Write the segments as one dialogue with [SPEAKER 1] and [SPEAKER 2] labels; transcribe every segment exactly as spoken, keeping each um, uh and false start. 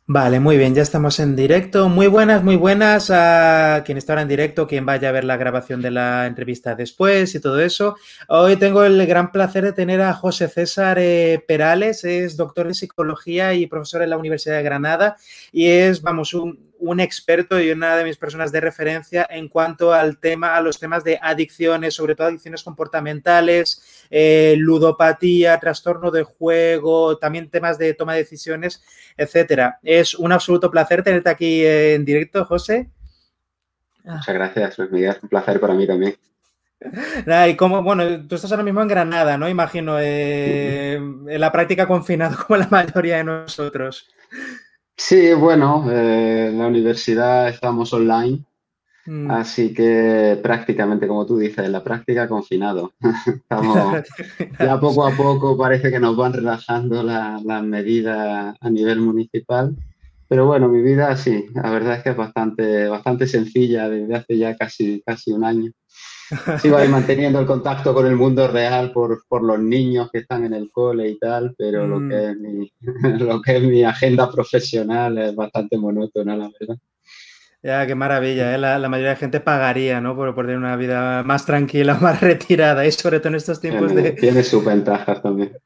[SPEAKER 1] Vale, muy bien, ya estamos en directo. Muy buenas, muy buenas a quien está ahora en directo, quien vaya a ver la grabación de la entrevista después y todo eso. Hoy tengo el gran placer de tener a José César eh, Perales, es doctor en psicología y profesor en la Universidad de Granada y es, vamos, un, un experto y una de mis personas de referencia en cuanto al tema, a los temas de adicciones, sobre todo adicciones comportamentales, eh, ludopatía, trastorno de juego, también temas de toma de decisiones, etcétera. Es un absoluto placer tenerte aquí en directo, José.
[SPEAKER 2] Muchas gracias, Luis Miguel. Un placer para mí también.
[SPEAKER 1] Ah, y como, bueno, tú estás ahora mismo en Granada, ¿no? Imagino, eh, en la práctica confinado como la mayoría de nosotros.
[SPEAKER 2] Sí, bueno, eh, en la universidad estamos online,
[SPEAKER 1] Mm.
[SPEAKER 2] así que prácticamente, como tú dices, en la práctica confinado. Estamos, ya poco a poco parece que nos van relajando la- las medidas a nivel municipal, pero bueno, mi vida sí, la verdad es que es bastante, bastante sencilla desde hace ya casi, casi un año. Sigo ahí manteniendo el contacto con el mundo real por, por los niños que están en el cole y tal, pero lo
[SPEAKER 1] Mm.
[SPEAKER 2] que es mi, lo que es mi agenda profesional es bastante monótona, la verdad.
[SPEAKER 1] Ya, qué maravilla, ¿eh? La, la mayoría de gente pagaría, ¿no? Por, por tener una vida más tranquila, más retirada, y sobre todo en estos tiempos
[SPEAKER 2] Tiene,
[SPEAKER 1] de,
[SPEAKER 2] tiene sus ventajas también.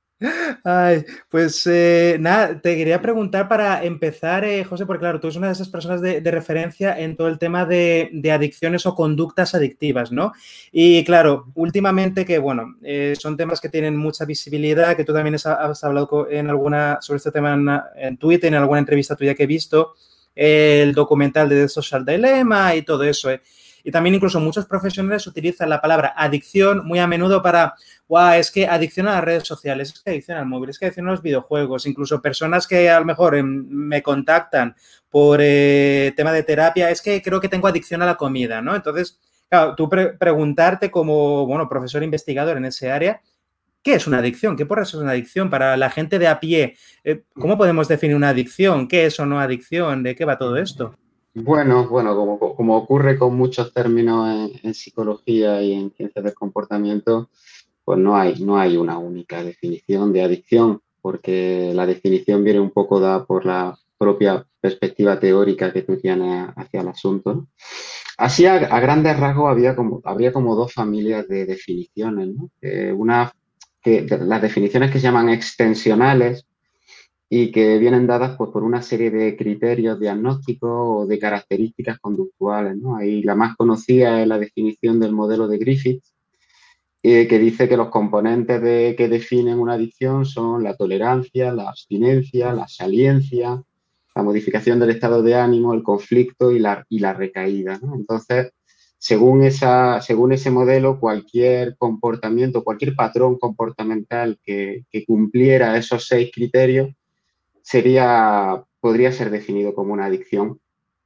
[SPEAKER 1] Ay, pues eh, nada, te quería preguntar para empezar, eh, José, porque claro, tú eres una de esas personas de, de referencia en todo el tema de, de adicciones o conductas adictivas, ¿no? Y claro, últimamente que, bueno, eh, son temas que tienen mucha visibilidad, que tú también has, has hablado co- en alguna, sobre este tema en, en Twitter, en alguna entrevista tuya que he visto, eh, el documental de The Social Dilemma y todo eso, eh. Y también incluso muchos profesionales utilizan la palabra adicción muy a menudo para wow, es que adicción a las redes sociales, es que adicción al móvil, es que adicción a los videojuegos, incluso personas que a lo mejor eh, me contactan por eh, tema de terapia, es que creo que tengo adicción a la comida, ¿no? Entonces, claro, tú pre preguntarte como, bueno, profesor investigador en ese área, ¿qué es una adicción? ¿Qué porras es una adicción? Para la gente de a pie, eh, ¿cómo podemos definir una adicción? ¿Qué es o no adicción? ¿De qué va todo esto?
[SPEAKER 2] Bueno, bueno, como, como ocurre con muchos términos en, en psicología y en ciencias del comportamiento, pues no hay, no hay una única definición de adicción, porque la definición viene un poco dada por la propia perspectiva teórica que tú tienes hacia el asunto, ¿no? Así, a, a grandes rasgos, había como, habría como dos familias de definiciones, ¿no? Eh, una, que, de- las definiciones que se llaman extensionales y que vienen dadas pues, por una serie de criterios diagnósticos o de características conductuales, ¿no? Ahí la más conocida es la definición del modelo de Griffith, eh, que dice que los componentes de, que definen una adicción son la tolerancia, la abstinencia, la saliencia, la modificación del estado de ánimo, el conflicto y la, y la recaída, ¿no? Entonces, según, esa, según ese modelo, cualquier comportamiento, cualquier patrón comportamental que, que cumpliera esos seis criterios sería, podría ser definido como una adicción.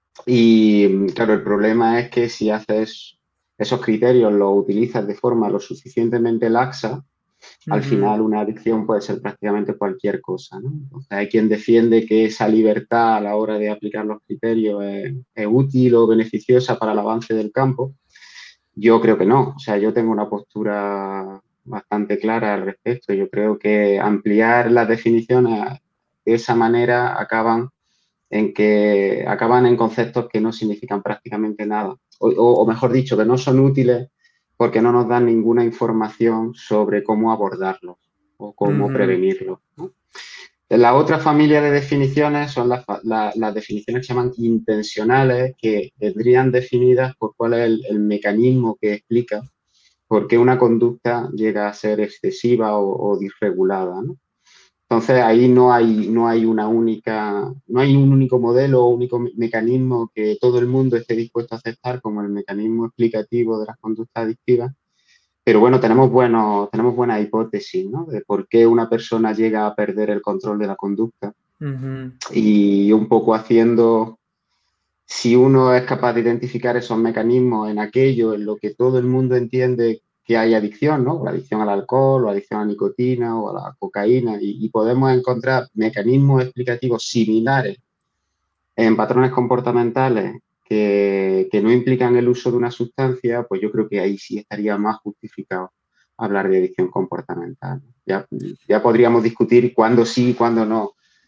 [SPEAKER 2] Y claro, el problema es que si haces esos criterios, los utilizas de forma lo suficientemente laxa,
[SPEAKER 1] Uh
[SPEAKER 2] al
[SPEAKER 1] -huh.
[SPEAKER 2] final una adicción puede ser prácticamente cualquier cosa, ¿no? Entonces, hay quien defiende que esa libertad a la hora de aplicar los criterios es, es útil o beneficiosa para el avance del campo. Yo creo que no. O sea, yo tengo una postura bastante clara al respecto. Yo creo que ampliar las definiciones de esa manera acaban en que acaban en conceptos que no significan prácticamente nada, o, o, o mejor dicho, que no son útiles porque no nos dan ninguna información sobre cómo abordarlos o
[SPEAKER 1] Uh
[SPEAKER 2] cómo
[SPEAKER 1] -huh.
[SPEAKER 2] prevenirlos, ¿no? La otra familia de definiciones son las, la, las definiciones que se llaman intencionales, que vendrían definidas por cuál es el, el mecanismo que explica por qué una conducta llega a ser excesiva o, o disregulada, ¿no? Entonces ahí no hay, no hay una única, no hay un único modelo o único mecanismo que todo el mundo esté dispuesto a aceptar como el mecanismo explicativo de las conductas adictivas. Pero bueno, tenemos, bueno, tenemos buena hipótesis, ¿no? De por qué una persona llega a perder el control de la conducta.
[SPEAKER 1] Uh -huh.
[SPEAKER 2] Y un poco haciendo, si uno es capaz de identificar esos mecanismos en aquello en lo que todo el mundo entiende que hay adicción, ¿no? La adicción al alcohol, o adicción a la nicotina o a la cocaína, y, y podemos encontrar mecanismos explicativos similares en patrones comportamentales que, que no implican el uso de una sustancia, pues yo creo que ahí sí estaría más justificado hablar de adicción comportamental. Ya, ya podríamos discutir cuándo sí y cuándo no,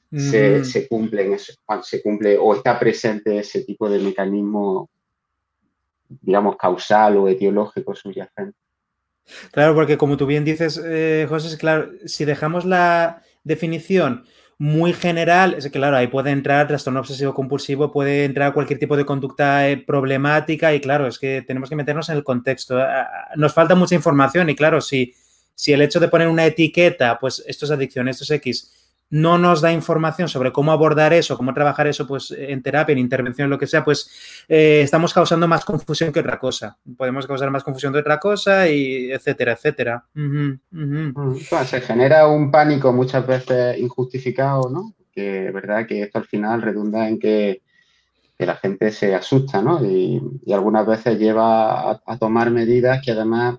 [SPEAKER 2] se,
[SPEAKER 1] Ujú.
[SPEAKER 2] se cumplen, cuando se cumple o está presente ese tipo de mecanismo, digamos, causal o etiológico subyacente.
[SPEAKER 1] Claro, porque como tú bien dices, eh, José, es claro, si dejamos la definición muy general, es que claro, ahí puede entrar trastorno obsesivo compulsivo, puede entrar cualquier tipo de conducta eh, problemática y claro, es que tenemos que meternos en el contexto. Ah, ah, Nos falta mucha información y claro, si, si el hecho de poner una etiqueta, pues esto es adicción, esto es X, no nos da información sobre cómo abordar eso, cómo trabajar eso, pues en terapia, en intervención, lo que sea, pues eh, estamos causando más confusión que otra cosa. Podemos causar más confusión que otra cosa y etcétera, etcétera. Uh-huh, uh-huh.
[SPEAKER 2] Mm, Bueno, se genera un pánico muchas veces injustificado, ¿no? Que es verdad que esto al final redunda en que, que la gente se asusta, ¿no? Y, y algunas veces lleva a, a tomar medidas que además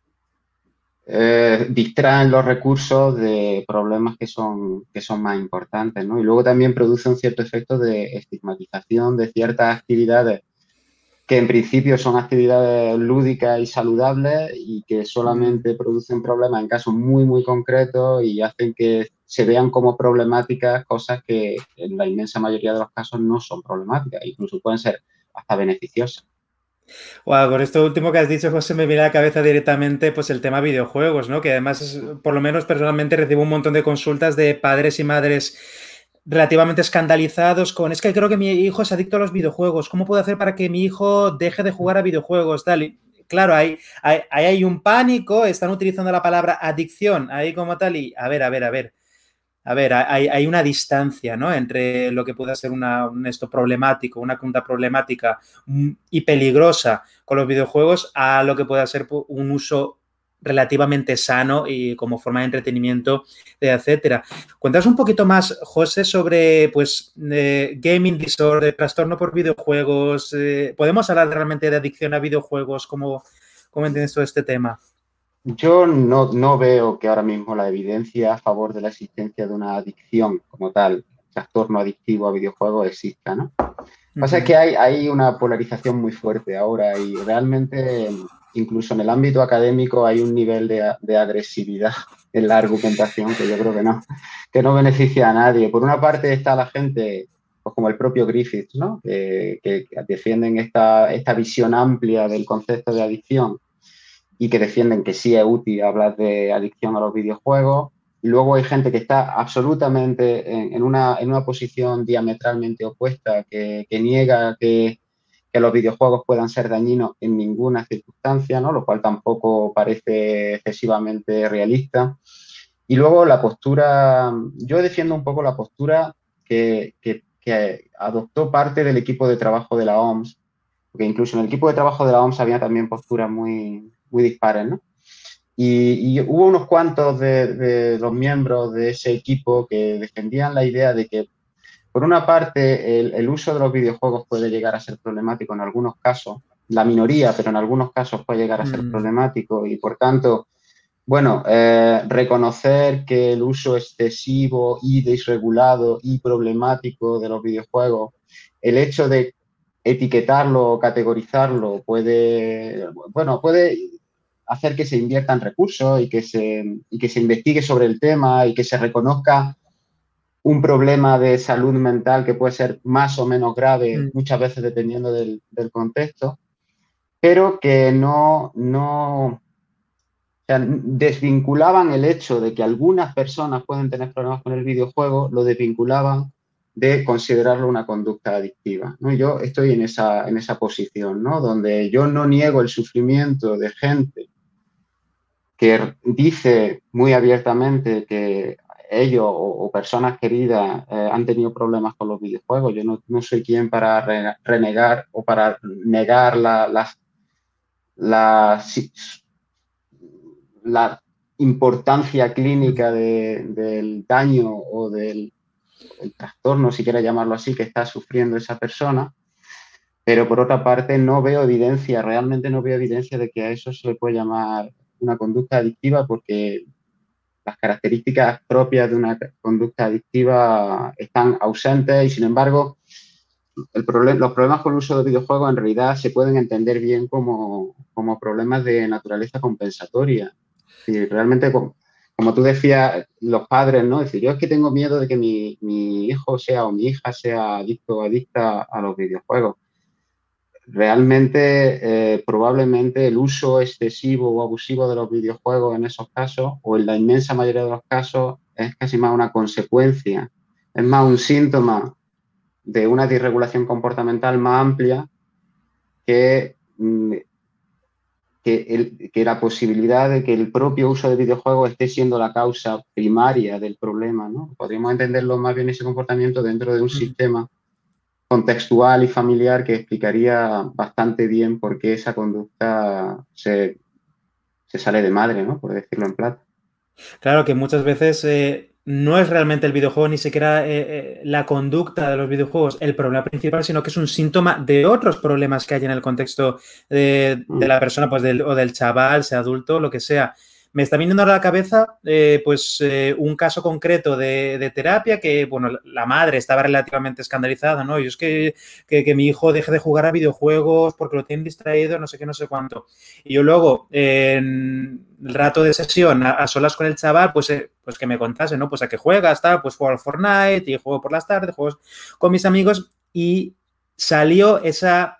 [SPEAKER 2] eh, distraen los recursos de problemas que son, que son más importantes, ¿no? Y luego también produce un cierto efecto de estigmatización de ciertas actividades que en principio son actividades lúdicas y saludables y que
[SPEAKER 1] Mm.
[SPEAKER 2] solamente producen problemas en casos muy, muy concretos y hacen que se vean como problemáticas cosas que en la inmensa mayoría de los casos no son problemáticas, incluso pueden ser hasta beneficiosas.
[SPEAKER 1] Wow, con esto último que has dicho, José, me viene a la cabeza directamente pues el tema videojuegos, ¿no? Que además, es, por lo menos personalmente recibo un montón de consultas de padres y madres relativamente escandalizados con, es que creo que mi hijo es adicto a los videojuegos, ¿cómo puedo hacer para que mi hijo deje de jugar a videojuegos? Tal. Y, claro, ahí hay, hay, hay un pánico, están utilizando la palabra adicción ahí como tal y, a ver, a ver, a ver. A ver, hay, hay, una distancia, ¿no? Entre lo que pueda ser una, un esto problemático, una conducta problemática y peligrosa con los videojuegos a lo que pueda ser un uso relativamente sano y como forma de entretenimiento, etcétera. Cuéntanos un poquito más, José, sobre pues eh, gaming disorder, trastorno por videojuegos. Eh, ¿Podemos hablar realmente de adicción a videojuegos? ¿Cómo, cómo entiendes todo este tema?
[SPEAKER 2] Yo no, no veo que ahora mismo la evidencia a favor de la existencia de una adicción como tal, trastorno adictivo a videojuegos, exista, ¿no? Pasa es
[SPEAKER 1] Uh-huh.
[SPEAKER 2] que hay, hay una polarización muy fuerte ahora y realmente incluso en el ámbito académico hay un nivel de, de agresividad en la argumentación que yo creo que no, que no beneficia a nadie. Por una parte está la gente, pues como el propio Griffith, ¿no? Que, que defienden esta, esta visión amplia del concepto de adicción y que defienden que sí es útil hablar de adicción a los videojuegos. Y luego hay gente que está absolutamente en, en, una, en una posición diametralmente opuesta, que, que niega que, que, los videojuegos puedan ser dañinos en ninguna circunstancia, ¿no? Lo cual tampoco parece excesivamente realista. Y luego la postura, yo defiendo un poco la postura que, que, que adoptó parte del equipo de trabajo de la O M S, porque incluso en el equipo de trabajo de la O M S había también posturas muy, muy dispares, ¿no? Y, y hubo unos cuantos de, de, los miembros de ese equipo que defendían la idea de que, por una parte, el, el uso de los videojuegos puede llegar a ser problemático en algunos casos, la minoría, pero en algunos casos puede llegar a ser
[SPEAKER 1] Mm.
[SPEAKER 2] problemático y, por tanto, bueno, eh, reconocer que el uso excesivo y desregulado y problemático de los videojuegos, el hecho de etiquetarlo o categorizarlo puede, bueno, puede hacer que se inviertan recursos y que se, y que se investigue sobre el tema y que se reconozca un problema de salud mental que puede ser más o menos grave,
[SPEAKER 1] Mm.
[SPEAKER 2] muchas veces dependiendo del, del contexto, pero que no, no, o sea, desvinculaban el hecho de que algunas personas pueden tener problemas con el videojuego, lo desvinculaban de considerarlo una conducta adictiva, ¿no? Yo estoy en esa, en esa posición, ¿no? Donde yo no niego el sufrimiento de gente que dice muy abiertamente que ellos o, o personas queridas eh, han tenido problemas con los videojuegos. Yo no, no soy quien para re, renegar o para negar la, la, la, la importancia clínica de, del daño o del el trastorno, si quiera llamarlo así, que está sufriendo esa persona. Pero por otra parte, no veo evidencia, realmente no veo evidencia de que a eso se le puede llamar una conducta adictiva porque las características propias de una conducta adictiva están ausentes y, sin embargo, el problem los problemas con el uso de videojuegos en realidad se pueden entender bien como, como problemas de naturaleza compensatoria. Si realmente como tú decías, los padres, ¿no? Es decir, yo es que tengo miedo de que mi, mi hijo sea o mi hija sea adicto o adicta a los videojuegos. Realmente, eh, probablemente el uso excesivo o abusivo de los videojuegos en esos casos, o en la inmensa mayoría de los casos, es casi más una consecuencia, es más un síntoma de una disregulación comportamental más amplia que, mm, que, el, que la posibilidad de que el propio uso de videojuegos esté siendo la causa primaria del problema, ¿no? Podríamos entenderlo más bien ese comportamiento dentro de un sistema contextual y familiar que explicaría bastante bien por qué esa conducta se, se sale de madre, ¿no? Por decirlo en plata.
[SPEAKER 1] Claro que muchas veces eh, no es realmente el videojuego ni siquiera eh, eh, la conducta de los videojuegos el problema principal, sino que es un síntoma de otros problemas que hay en el contexto de, de
[SPEAKER 2] Mm.
[SPEAKER 1] la persona, pues del, o del chaval, sea adulto, lo que sea. Me está viniendo a la cabeza eh, pues eh, un caso concreto de, de, terapia que, bueno, la madre estaba relativamente escandalizada, ¿no? Y es que, que, que mi hijo deje de jugar a videojuegos porque lo tienen distraído, no sé qué, no sé cuánto. Y yo luego, eh, en el rato de sesión, a, a solas con el chaval, pues, eh, pues que me contase, ¿no? Pues a qué juegas, tal, pues juego al Fortnite y juego por las tardes, juego con mis amigos y salió esa,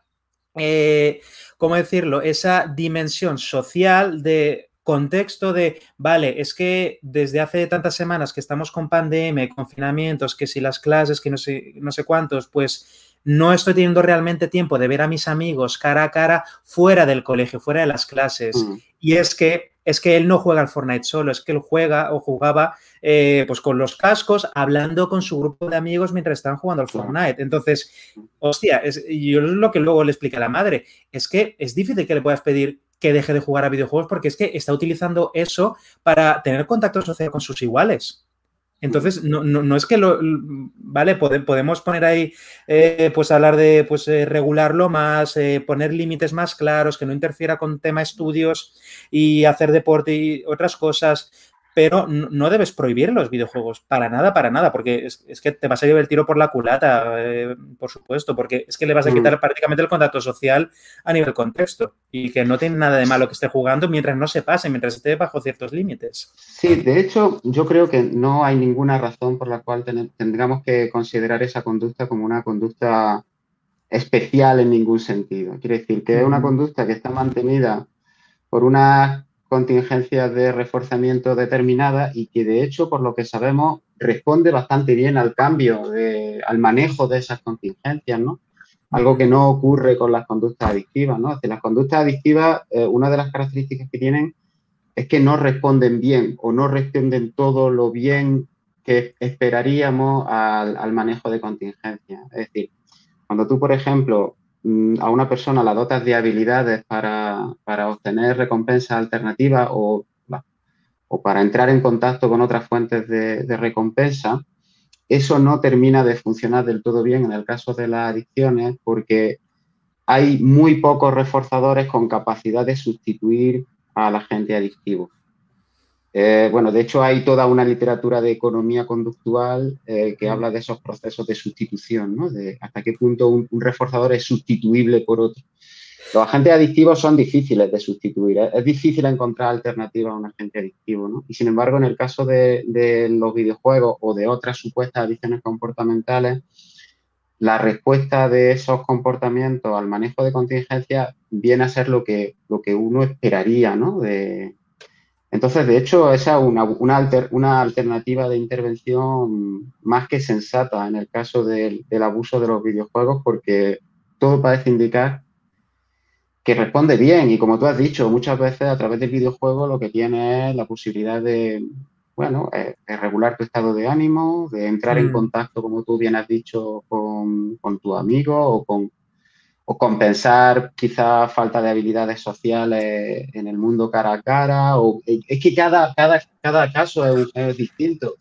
[SPEAKER 1] eh, ¿cómo decirlo? Esa dimensión social de contexto de, vale, es que desde hace tantas semanas que estamos con pandemia, confinamientos, que si las clases, que no sé, no sé cuántos, pues no estoy teniendo realmente tiempo de ver a mis amigos cara a cara fuera del colegio, fuera de las clases.
[SPEAKER 2] Mm.
[SPEAKER 1] Y es que, es que él no juega al Fortnite solo, es que él juega o jugaba eh, pues con los cascos, hablando con su grupo de amigos mientras estaban jugando al
[SPEAKER 2] Claro.
[SPEAKER 1] Fortnite. Entonces, hostia, es, yo es lo que luego le expliqué a la madre, es que es difícil que le puedas pedir que deje de jugar a videojuegos porque es que está utilizando eso para tener contacto social con sus iguales. Entonces, no, no, no es que lo, vale, pode, podemos poner ahí, eh, pues hablar de, pues eh, regularlo más, eh, poner límites más claros, que no interfiera con tema estudios y hacer deporte y otras cosas, pero no, no debes prohibir los videojuegos, para nada, para nada, porque es, es que te vas a llevar el tiro por la culata, eh, por supuesto, porque es que le vas a quitar prácticamente el contacto social a nivel contexto y que no tiene nada de malo que esté jugando mientras no se pase, mientras esté bajo ciertos límites.
[SPEAKER 2] Sí, de hecho, yo creo que no hay ninguna razón por la cual ten, tendríamos que considerar esa conducta como una conducta especial en ningún sentido. Quiere decir que es una conducta que está mantenida por unas contingencias de reforzamiento determinadas y que, de hecho, por lo que sabemos, responde bastante bien al cambio, de, al manejo de esas contingencias, ¿no? Algo que no ocurre con las conductas adictivas, ¿no? Es decir, las conductas adictivas, eh, una de las características que tienen es que no responden bien o no responden todo lo bien que esperaríamos al, al manejo de contingencias. Es decir, cuando tú, por ejemplo, a una persona la dotas de habilidades para, para obtener recompensas alternativas o, o para entrar en contacto con otras fuentes de, de recompensa, eso no termina de funcionar del todo bien en el caso de las adicciones porque hay muy pocos reforzadores con capacidad de sustituir al agente adictivo. Eh, bueno, de hecho hay toda una literatura de economía conductual eh, que habla de esos procesos de sustitución, ¿no? De hasta qué punto un, un reforzador es sustituible por otro. Los agentes adictivos son difíciles de sustituir. ¿eh? Es difícil encontrar alternativas a un agente adictivo, ¿no? Y sin embargo, en el caso de, de los videojuegos o de otras supuestas adicciones comportamentales, la respuesta de esos comportamientos al manejo de contingencia viene a ser lo que, lo que uno esperaría, ¿no? De, entonces, de hecho, esa es una, una, alter, una alternativa de intervención más que sensata en el caso del, del abuso de los videojuegos porque todo parece indicar que responde bien y como tú has dicho, muchas veces a través del videojuego lo que tiene es la posibilidad de, bueno, eh, de regular tu estado de ánimo, de entrar en
[SPEAKER 1] Mm.
[SPEAKER 2] contacto, como tú bien has dicho, con, con tu amigo o con o compensar quizá falta de habilidades sociales en el mundo cara a cara, o es que cada, cada, cada caso es, es distinto.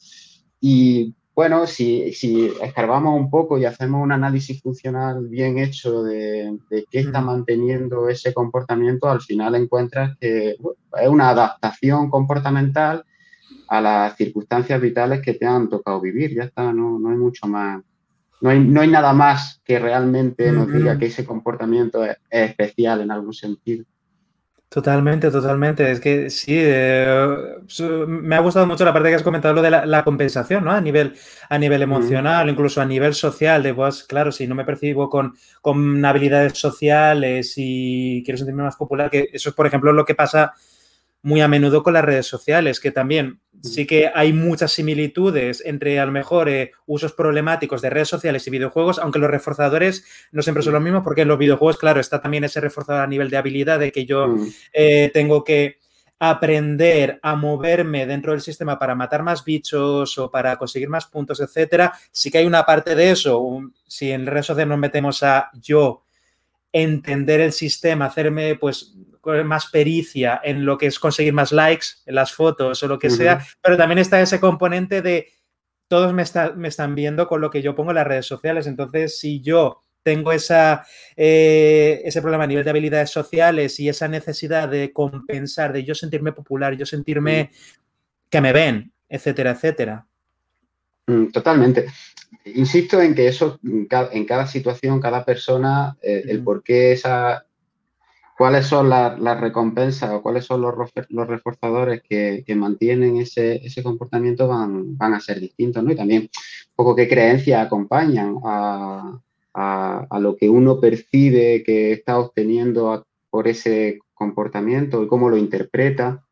[SPEAKER 2] Y bueno, si, si escarbamos un poco y hacemos un análisis funcional bien hecho de, de qué está manteniendo ese comportamiento, al final encuentras que bueno, es una adaptación comportamental a las circunstancias vitales que te han tocado vivir. Ya está, no, no hay mucho más. No hay, no hay nada más que realmente nos diga que ese comportamiento es, es especial en algún sentido.
[SPEAKER 1] Totalmente, totalmente. Es que sí, eh, su- me ha gustado mucho la parte que has comentado, lo de la, la compensación, ¿no? A nivel, a nivel
[SPEAKER 2] Mm,
[SPEAKER 1] emocional, incluso a nivel social, de pues, claro, si no me percibo con, con habilidades sociales y quiero sentirme más popular, que eso es, por ejemplo, lo que pasa muy a menudo con las redes sociales, que también
[SPEAKER 2] mm,
[SPEAKER 1] sí que hay muchas similitudes entre a lo mejor eh, usos problemáticos de redes sociales y videojuegos, aunque los reforzadores no siempre son
[SPEAKER 2] mm,
[SPEAKER 1] los mismos, porque en los videojuegos, claro, está también ese reforzador a nivel de habilidad de que yo
[SPEAKER 2] mm,
[SPEAKER 1] eh, tengo que aprender a moverme dentro del sistema para matar más bichos o para conseguir más puntos, etcétera. Sí que hay una parte de eso. Un, si en redes sociales nos metemos a yo entender el sistema, hacerme pues más pericia en lo que es conseguir más likes en las fotos o lo que sea,
[SPEAKER 2] ujú,
[SPEAKER 1] pero también está ese componente de todos me, está, me están viendo con lo que yo pongo en las redes sociales, entonces si yo tengo esa, eh, ese problema a nivel de habilidades sociales y esa necesidad de compensar, de yo sentirme popular, yo
[SPEAKER 2] mm,
[SPEAKER 1] sentirme que me ven, etcétera, etcétera.
[SPEAKER 2] mm, totalmente. Insisto en que eso, en cada, en cada situación, cada persona, eh, el
[SPEAKER 1] Mm,
[SPEAKER 2] por qué esa, cuáles son la- las recompensas o cuáles son los, rofe- los reforzadores que, que mantienen ese, ese comportamiento van, van a ser distintos, ¿no? Y también un poco qué creencias acompañan a, a- a lo que uno percibe que está obteniendo a- por ese comportamiento y cómo lo interpreta.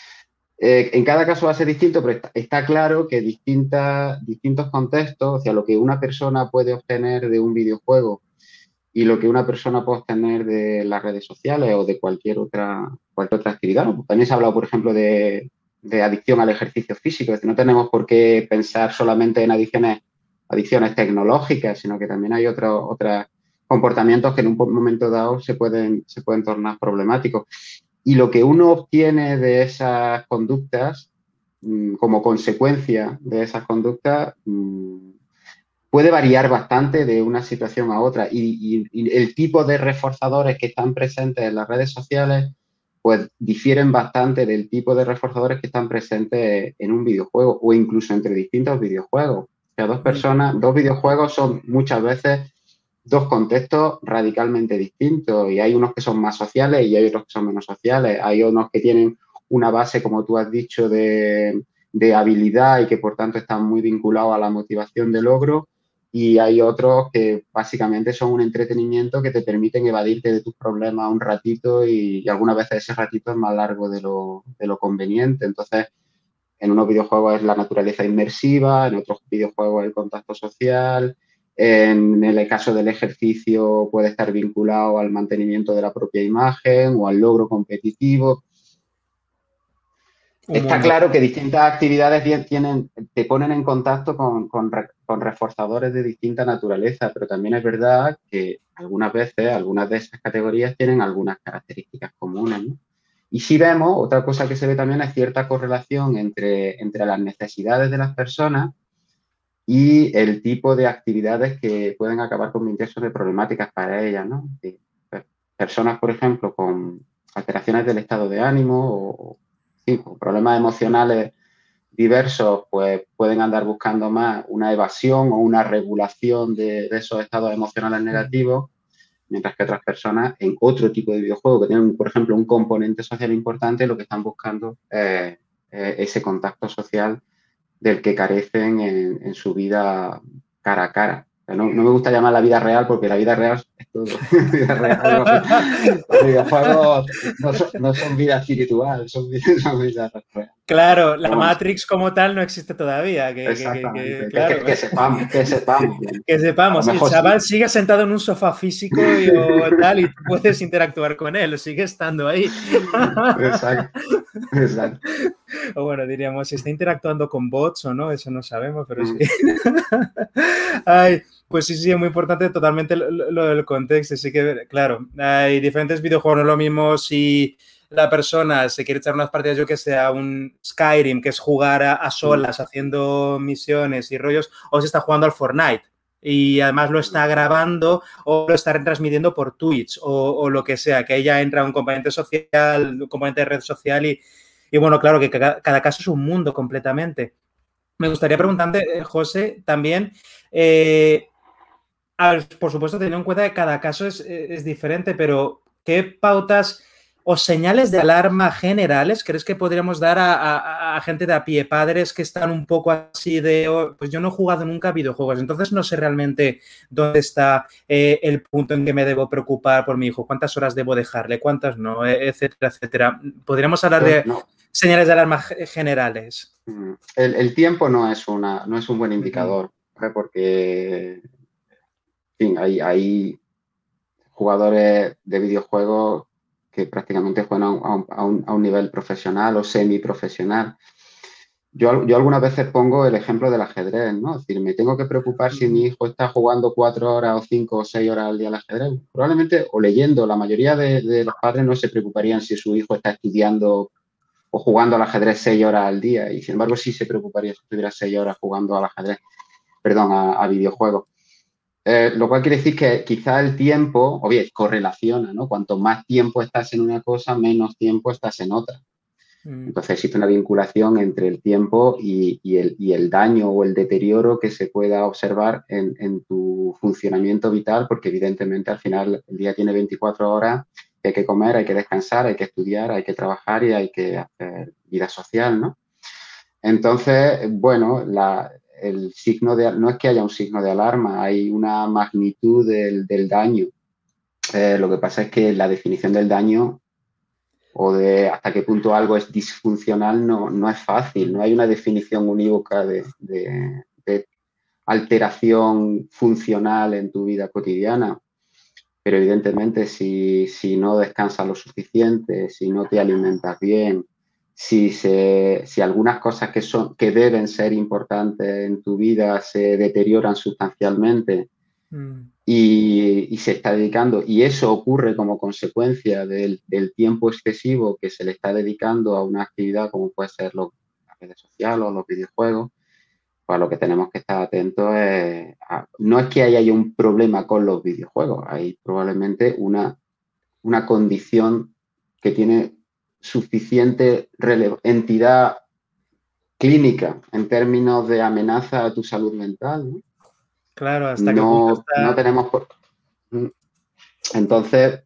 [SPEAKER 2] Eh, en cada caso va a ser distinto, pero está, está claro que distintas, distintos contextos, o sea, lo que una persona puede obtener de un videojuego y lo que una persona puede obtener de las redes sociales o de cualquier otra, cualquier otra actividad, ¿no? También se ha hablado, por ejemplo, de, de adicción al ejercicio físico. Es decir, no tenemos por qué pensar solamente en adicciones, adicciones tecnológicas, sino que también hay otros otros comportamientos que en un momento dado se pueden, se pueden tornar problemáticos. Y lo que uno obtiene de esas conductas, mmm, como consecuencia de esas conductas, mmm, puede variar bastante de una situación a otra y, y, y, el tipo de reforzadores que están presentes en las redes sociales pues difieren bastante del tipo de reforzadores que están presentes en un videojuego o incluso entre distintos videojuegos. O sea, dos personas, dos videojuegos son muchas veces dos contextos radicalmente distintos y hay unos que son más sociales y hay otros que son menos sociales. Hay unos que tienen una base, como tú has dicho, de, de habilidad y que por tanto están muy vinculados a la motivación de logro y hay otros que básicamente son un entretenimiento que te permiten evadirte de tus problemas un ratito y, y algunas veces ese ratito es más largo de lo, de lo conveniente. Entonces, en unos videojuegos es la naturaleza inmersiva, en otros videojuegos el contacto social, en el caso del ejercicio puede estar vinculado al mantenimiento de la propia imagen o al logro competitivo.
[SPEAKER 1] un
[SPEAKER 2] Está
[SPEAKER 1] mundo.
[SPEAKER 2] claro que distintas actividades tienen, te ponen en contacto con, con, con, reforzadores de distinta naturaleza, pero también es verdad que algunas veces algunas de esas categorías tienen algunas características comunes, ¿no? Y si vemos, otra cosa que se ve también es cierta correlación entre, entre las necesidades de las personas y el tipo de actividades que pueden acabar convirtiéndose de problemáticas para ellas, ¿no? Personas, por ejemplo, con alteraciones del estado de ánimo o, sí, con problemas emocionales diversos, pues pueden andar buscando más una evasión o una regulación de, de esos estados emocionales negativos, mientras que otras personas en otro tipo de videojuego que tienen, por ejemplo, un componente social importante, lo que están buscando es eh, ese contacto social del que carecen en, en su vida cara a cara. No, no, me gusta llamar la vida real porque la vida real es todo. Vida real, los, los videojuegos no son, no son vida espiritual, son, son vida real.
[SPEAKER 1] Claro, la
[SPEAKER 2] Pero bueno,
[SPEAKER 1] Matrix como tal no existe todavía, que, que, que, que
[SPEAKER 2] exactamente, que,
[SPEAKER 1] claro,
[SPEAKER 2] que, que, sepamos, que sepamos.
[SPEAKER 1] que
[SPEAKER 2] A lo
[SPEAKER 1] sepamos, el
[SPEAKER 2] mejor sí.
[SPEAKER 1] chaval sigue sentado en un sofá físico y, o tal y tú puedes interactuar con él, sigue estando ahí.
[SPEAKER 2] Exacto, exacto.
[SPEAKER 1] O bueno, diríamos, si está interactuando con bots o no, eso no sabemos, pero sí.
[SPEAKER 2] Mm.
[SPEAKER 1] Ay, pues sí, sí, es muy importante totalmente lo, lo del contexto. Sí que, claro, hay diferentes videojuegos, no es lo mismo si la persona se quiere echar unas partidas, yo que sé, a un Skyrim, que es jugar a, a solas, haciendo misiones y rollos, o si está jugando al Fortnite y además lo está grabando o lo está retransmitiendo por Twitch o, o lo que sea, que ahí ya entra un componente social, un componente de red social y, y bueno, claro, que cada, cada caso es un mundo completamente. Me gustaría preguntarte, José, también, eh, a ver, por supuesto, teniendo en cuenta que cada caso es, es diferente, pero ¿qué pautas o señales de alarma generales crees que podríamos dar a, a, a gente de a pie, padres que están un poco así de, oh, pues yo no he jugado nunca a videojuegos, entonces no sé realmente dónde está eh, el punto en que me debo preocupar por mi hijo, cuántas horas debo dejarle, cuántas no, etcétera, etcétera. Podríamos hablar
[SPEAKER 2] Pues
[SPEAKER 1] de
[SPEAKER 2] no.
[SPEAKER 1] señales de alarma generales.
[SPEAKER 2] El, el tiempo no es, una, no es un buen indicador, ¿vale? Porque, en fin, hay, hay jugadores de videojuegos que prácticamente juegan a un, a un, a un nivel profesional o semiprofesional. Yo, yo algunas veces pongo el ejemplo del ajedrez, ¿no? Es decir, me tengo que preocupar si mi hijo está jugando cuatro horas o cinco o seis horas al día al ajedrez. Probablemente, o leyendo, la mayoría de, de los padres no se preocuparían si su hijo está estudiando o jugando al ajedrez seis horas al día, y sin embargo sí se preocuparía si estuviera seis horas jugando al ajedrez, perdón, a, a videojuegos. Eh, lo cual quiere decir que quizá el tiempo, o bien, correlaciona, ¿no? Cuanto más tiempo estás en una cosa, menos tiempo estás en otra. Entonces existe una vinculación entre el tiempo y, y, el, y el daño o el deterioro que se pueda observar en, en tu funcionamiento vital, porque evidentemente al final el día tiene veinticuatro horas, hay que comer, hay que descansar, hay que estudiar, hay que trabajar y hay que hacer vida social, ¿no? Entonces, bueno, la, el signo de, no es que haya un signo de alarma, hay una magnitud del, del daño. Eh, lo que pasa es que la definición del daño o de hasta qué punto algo es disfuncional no, no es fácil, no hay una definición unívoca de, de, de alteración funcional en tu vida cotidiana. Pero evidentemente si, si no descansas lo suficiente, si no te alimentas bien, si, se, si algunas cosas que, son, que deben ser importantes en tu vida se deterioran sustancialmente mm. y, y se está dedicando, y eso ocurre como consecuencia del, del tiempo excesivo que se le está dedicando a una actividad como puede ser los, las redes sociales o los videojuegos, pues a lo que tenemos que estar atentos es, a, no es que haya un problema con los videojuegos, hay probablemente una, una condición que tiene suficiente entidad clínica en términos de amenaza a tu salud mental, ¿no?
[SPEAKER 1] Claro, hasta
[SPEAKER 2] no,
[SPEAKER 1] qué punto está...
[SPEAKER 2] no tenemos... Por... Entonces,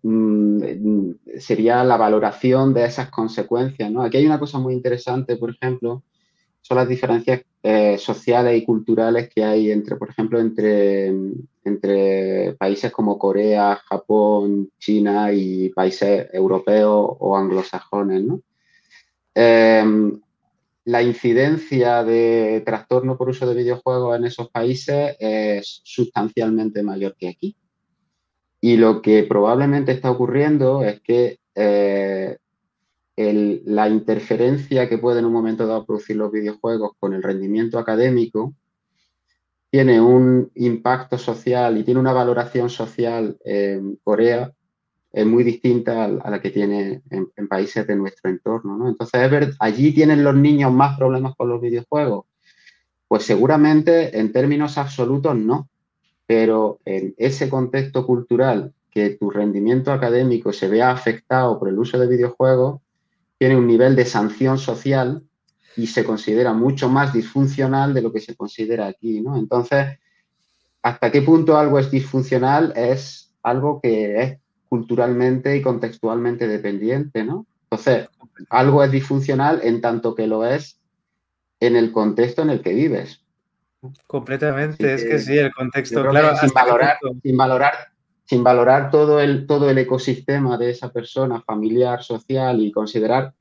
[SPEAKER 2] sería la valoración de esas consecuencias, ¿no? Aquí hay una cosa muy interesante, por ejemplo, son las diferencias eh, sociales y culturales que hay entre, por ejemplo, entre, entre países como Corea, Japón, China y países europeos o anglosajones, ¿no? Eh, la incidencia de trastorno por uso de videojuegos en esos países es sustancialmente mayor que aquí. Y lo que probablemente está ocurriendo es que eh, el, la interferencia que puede en un momento dado producir los videojuegos con el rendimiento académico tiene un impacto social y tiene una valoración social en Corea eh, muy distinta a la que tiene en, en países de nuestro entorno, ¿no? Entonces, es ver, ¿allí tienen los niños más problemas con los videojuegos? Pues seguramente en términos absolutos no, pero en ese contexto cultural que tu rendimiento académico se vea afectado por el uso de videojuegos, tiene un nivel de sanción social y se considera mucho más disfuncional de lo que se considera aquí, ¿no? Entonces, ¿hasta qué punto algo es disfuncional? Es algo que es culturalmente y contextualmente dependiente, ¿no? Entonces, algo es disfuncional en tanto que lo es en el contexto en el que vives.
[SPEAKER 1] Completamente, que, es que sí, el contexto,
[SPEAKER 2] yo creo
[SPEAKER 1] claro,
[SPEAKER 2] que sin valorar, sin valorar, sin valorar todo el, todo el ecosistema de esa persona, familiar, social, y considerar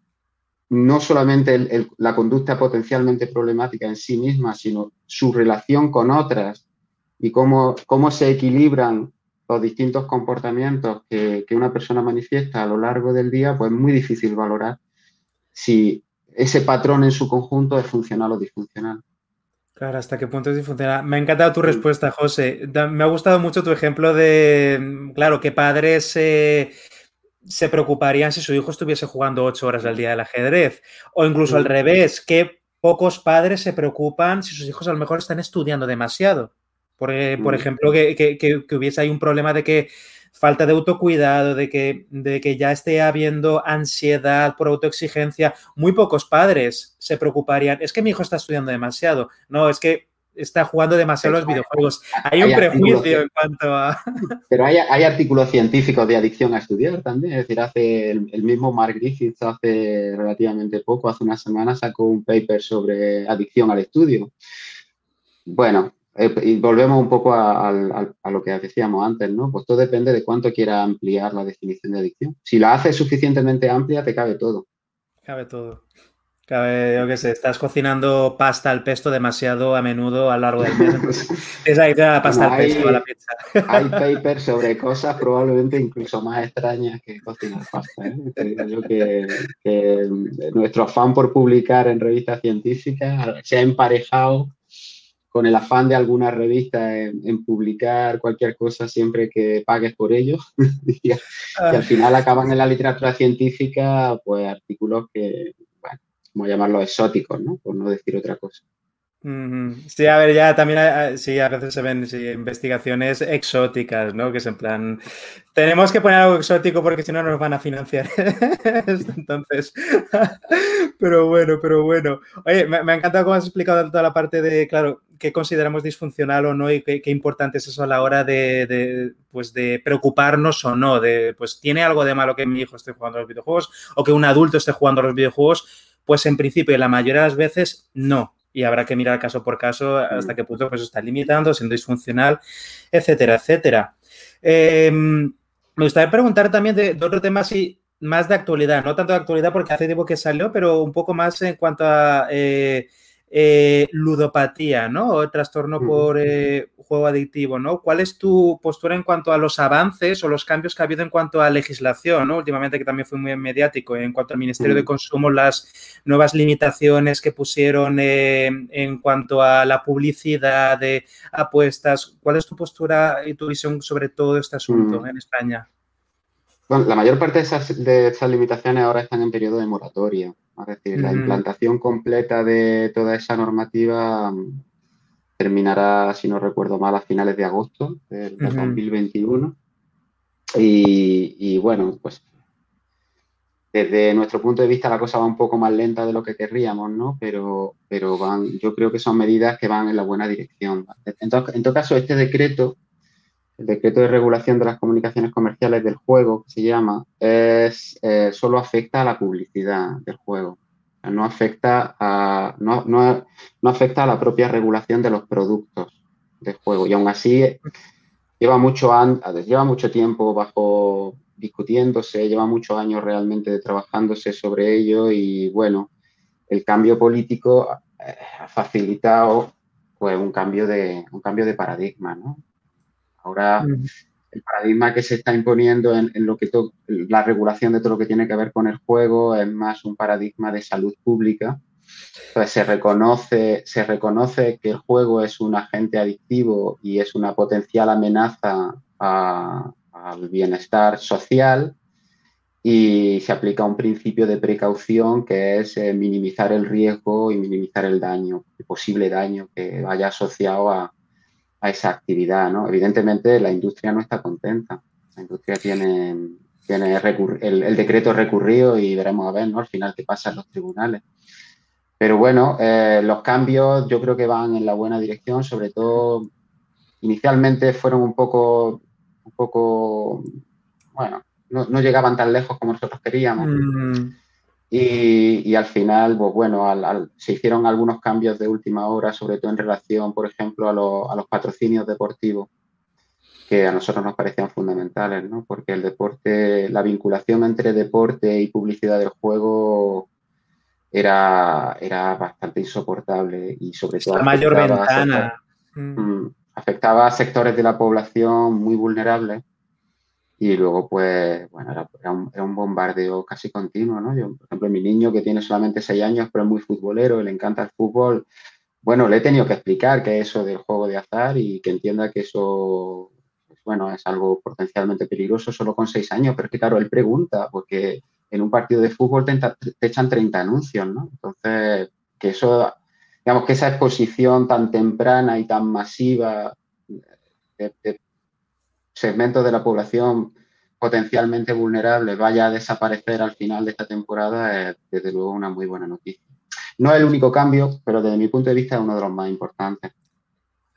[SPEAKER 2] no solamente el, el, la conducta potencialmente problemática en sí misma, sino su relación con otras y cómo, cómo se equilibran los distintos comportamientos que, que una persona manifiesta a lo largo del día, pues es muy difícil valorar si ese patrón en su conjunto es funcional o disfuncional.
[SPEAKER 1] Claro, hasta qué punto es disfuncional. Me ha encantado tu respuesta, José. Me ha gustado mucho tu ejemplo de, claro, que padres eh, se preocuparían si su hijo estuviese jugando ocho horas al día del ajedrez. O incluso al revés, que pocos padres se preocupan si sus hijos a lo mejor están estudiando demasiado. Por, eh, por ejemplo, que, que, que hubiese ahí un problema de que falta de autocuidado, de que, de que ya esté habiendo ansiedad por autoexigencia. Muy pocos padres se preocuparían. Es que mi hijo está estudiando demasiado. No, es que está jugando demasiado los videojuegos. Hay
[SPEAKER 2] hay
[SPEAKER 1] un prejuicio
[SPEAKER 2] artículos,
[SPEAKER 1] en cuanto a...
[SPEAKER 2] pero hay, hay artículos científicos de adicción a estudiar también. Es decir, hace el, el mismo Mark Griffiths hace relativamente poco, hace unas semanas, sacó un paper sobre adicción al estudio. Bueno, eh, y volvemos un poco a, a, a lo que decíamos antes, ¿no? Pues todo depende de cuánto quiera ampliar la definición de adicción. Si la haces suficientemente amplia, te cabe todo.
[SPEAKER 1] Cabe todo. Cabe, yo qué sé, estás cocinando pasta al pesto demasiado a menudo a lo largo del mes, entonces tienes ahí la pasta
[SPEAKER 2] Bueno,
[SPEAKER 1] al pesto, a la
[SPEAKER 2] hay,
[SPEAKER 1] pizza.
[SPEAKER 2] hay papers sobre cosas probablemente incluso más extrañas que cocinar pasta, ¿eh? Te digo yo que, que nuestro afán por publicar en revistas científicas se ha emparejado con el afán de algunas revistas en, en publicar cualquier cosa siempre que pagues por ello y, y al final acaban en la literatura científica pues artículos que, bueno, como llamarlos exóticos, ¿no? Por no decir otra cosa.
[SPEAKER 1] Sí, a ver, ya también hay- sí, a veces se ven sí, investigaciones exóticas, ¿no? Que es en plan, tenemos que poner algo exótico porque si no nos van a financiar. Entonces, pero bueno, pero bueno. Oye, me, me ha encantado cómo has explicado toda la parte de, claro, qué consideramos disfuncional o no y qué, qué importante es eso a la hora de, de, pues de preocuparnos o no, de, pues, ¿tiene algo de malo que mi hijo esté jugando a los videojuegos o que un adulto esté jugando a los videojuegos? Pues en principio, la mayoría de las veces, no. Y habrá que mirar caso por caso hasta qué punto pues, está limitando, siendo disfuncional, etcétera, etcétera. Eh, me gustaría preguntar también de, de otro tema así, más de actualidad, no tanto de actualidad porque hace tiempo que salió, pero un poco más en cuanto a eh, eh, ludopatía, ¿no? O trastorno por eh, juego adictivo, ¿no? ¿Cuál es tu postura en cuanto a los avances o los cambios que ha habido en cuanto a legislación, ¿no? Últimamente, que también fue muy mediático, en cuanto al Ministerio de Consumo, las nuevas limitaciones que pusieron eh, en cuanto a la publicidad de apuestas. ¿Cuál es tu postura y tu visión sobre todo este asunto en España?
[SPEAKER 2] Bueno, la mayor parte de esas, de esas limitaciones ahora están en periodo de moratoria. Es decir, la implantación completa de toda esa normativa terminará, si no recuerdo mal, a finales de agosto del, del dos mil veintiuno. Y, y bueno, pues desde nuestro punto de vista la cosa va un poco más lenta de lo que querríamos, ¿no? Pero, pero van, yo creo que son medidas que van en la buena dirección. En todo, en todo caso, este decreto, el decreto de regulación de las comunicaciones comerciales del juego, que se llama, es, eh, solo afecta a la publicidad del juego. O sea, no afecta a, no, no, no afecta a la propia regulación de los productos de juego. Y aún así lleva mucho, an, lleva mucho tiempo bajo discutiéndose, lleva muchos años realmente trabajándose sobre ello y bueno, el cambio político eh, ha facilitado pues un cambio de, un cambio de paradigma, ¿no? Ahora mm. el paradigma que se está imponiendo en, en lo que to, la regulación de todo lo que tiene que ver con el juego es más un paradigma de salud pública. Entonces se reconoce, se reconoce que el juego es un agente adictivo y es una potencial amenaza a, al bienestar social y se aplica un principio de precaución que es eh, minimizar el riesgo y minimizar el daño, el posible daño que vaya asociado a, a esa actividad, ¿no? Evidentemente la industria no está contenta. La industria tiene, tiene el, el decreto recurrido y veremos a ver, ¿no? Al final qué pasa en los tribunales. Pero bueno, eh, los cambios yo creo que van en la buena dirección, sobre todo inicialmente fueron un poco, un poco, bueno, no, no llegaban tan lejos como nosotros queríamos. Mm. Y, y al final, pues bueno, al, al, se hicieron algunos cambios de última hora, sobre todo en relación, por ejemplo, a, lo, a los patrocinios deportivos, que a nosotros nos parecían fundamentales, ¿no? Porque el deporte, la vinculación entre deporte y publicidad del juego era, era bastante insoportable y sobre
[SPEAKER 1] es
[SPEAKER 2] todo
[SPEAKER 1] la mayor
[SPEAKER 2] afectaba,
[SPEAKER 1] ventana.
[SPEAKER 2] A sector, mm. afectaba a sectores de la población muy vulnerables y luego pues bueno, era, era, un, era un bombardeo casi continuo, ¿no? Yo, por ejemplo, mi niño que tiene solamente seis años pero es muy futbolero, le encanta el fútbol, bueno, le he tenido que explicar qué es eso del juego de azar y que entienda que eso, pues, bueno, es algo potencialmente peligroso solo con seis años, pero es que claro, él pregunta porque en un partido de fútbol te, te echan treinta anuncios, ¿no? Entonces, que eso, digamos que esa exposición tan temprana y tan masiva de, de segmentos de la población potencialmente vulnerables vaya a desaparecer al final de esta temporada es desde luego una muy buena noticia. No es el único cambio, pero desde mi punto de vista es uno de los más importantes.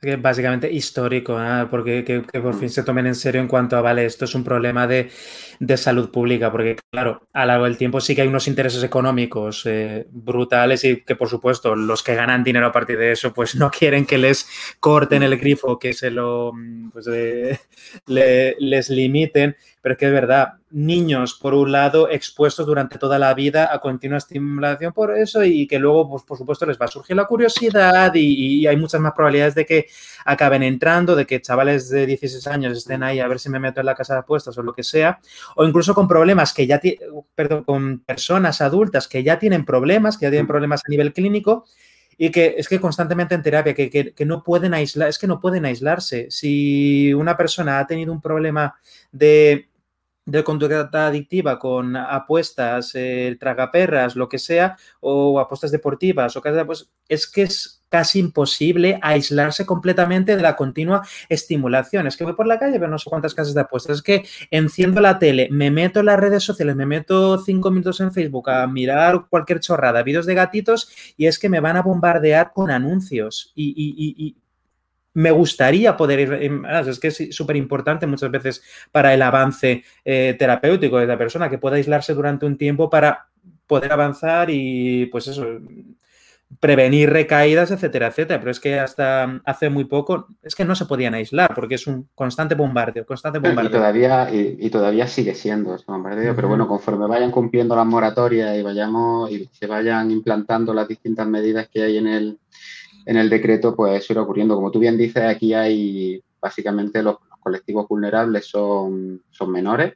[SPEAKER 1] que básicamente histórico, ¿eh? Porque que, que por
[SPEAKER 2] Mm.
[SPEAKER 1] fin se tomen en serio en cuanto a, vale, esto es un problema de, de salud pública, porque claro, a lo largo del tiempo sí que hay unos intereses económicos eh, brutales y que por supuesto los que ganan dinero a partir de eso pues no quieren que les corten
[SPEAKER 2] Mm.
[SPEAKER 1] el grifo, que se lo pues, eh, le, les limiten, pero es que es verdad, niños por un lado expuestos durante toda la vida a continua estimulación por eso y que luego pues por supuesto les va a surgir la curiosidad y, y hay muchas más probabilidades de que acaben entrando, de que chavales de dieciséis años estén ahí a ver si me meto en la casa de apuestas o lo que sea, o incluso con problemas que ya tienen, perdón, con personas adultas que ya tienen problemas, que ya tienen problemas a nivel clínico y que es que constantemente en terapia, que, que, que no pueden aislar, es que no pueden aislarse. Si una persona ha tenido un problema de de conducta adictiva con apuestas, eh, tragaperras, lo que sea, o apuestas deportivas, o cosas, pues es que es casi imposible aislarse completamente de la continua estimulación. Es que voy por la calle, pero no sé cuántas casas de apuestas. Es que enciendo la tele, me meto en las redes sociales, me meto cinco minutos en Facebook a mirar cualquier chorrada, vídeos de gatitos, y es que me van a bombardear con anuncios. Y, y, y, y me gustaría poder ir, es que es súper importante muchas veces para el avance eh, terapéutico de la persona, que pueda aislarse durante un tiempo para poder avanzar y pues eso, prevenir recaídas, etcétera, etcétera. Pero es que hasta hace muy poco es que no se podían aislar porque es un constante bombardeo, constante
[SPEAKER 2] Y
[SPEAKER 1] bombardeo.
[SPEAKER 2] todavía, y, y todavía sigue siendo ese bombardeo, pero bueno,
[SPEAKER 1] Uh-huh.
[SPEAKER 2] conforme vayan cumpliendo las moratorias y vayamos y se vayan implantando las distintas medidas que hay en el, en el decreto, pues eso irá ocurriendo. Como tú bien dices, aquí hay básicamente los, los colectivos vulnerables son, son menores,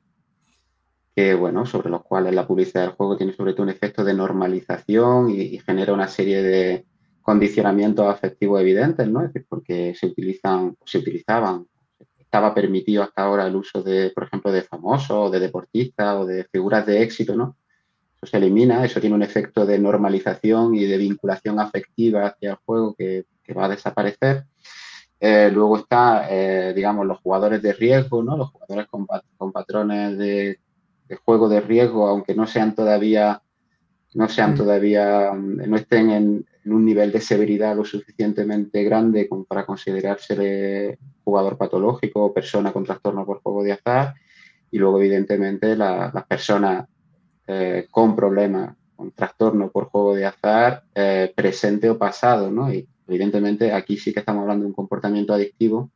[SPEAKER 2] que bueno, sobre los cuales la publicidad del juego tiene sobre todo un efecto de normalización y, y genera una serie de condicionamientos afectivos evidentes, ¿no? Es decir, porque se utilizan, se utilizaban, estaba permitido hasta ahora el uso de, por ejemplo, de famosos o de deportistas o de figuras de éxito, ¿no? Eso se elimina, eso tiene un efecto de normalización y de vinculación afectiva hacia el juego que, que va a desaparecer. Eh, luego está, eh, digamos, los jugadores de riesgo, ¿no? Los jugadores con, con patrones de, de, juego de riesgo, aunque no sean todavía, no sean todavía, no estén en, en un nivel de severidad lo suficientemente grande como para considerarse jugador patológico o persona con trastorno por juego de azar. Y luego, evidentemente, la, las personas eh, con problemas, con trastorno por juego de azar, eh, presente o pasado, ¿no? Y evidentemente aquí sí que estamos hablando de un comportamiento adictivo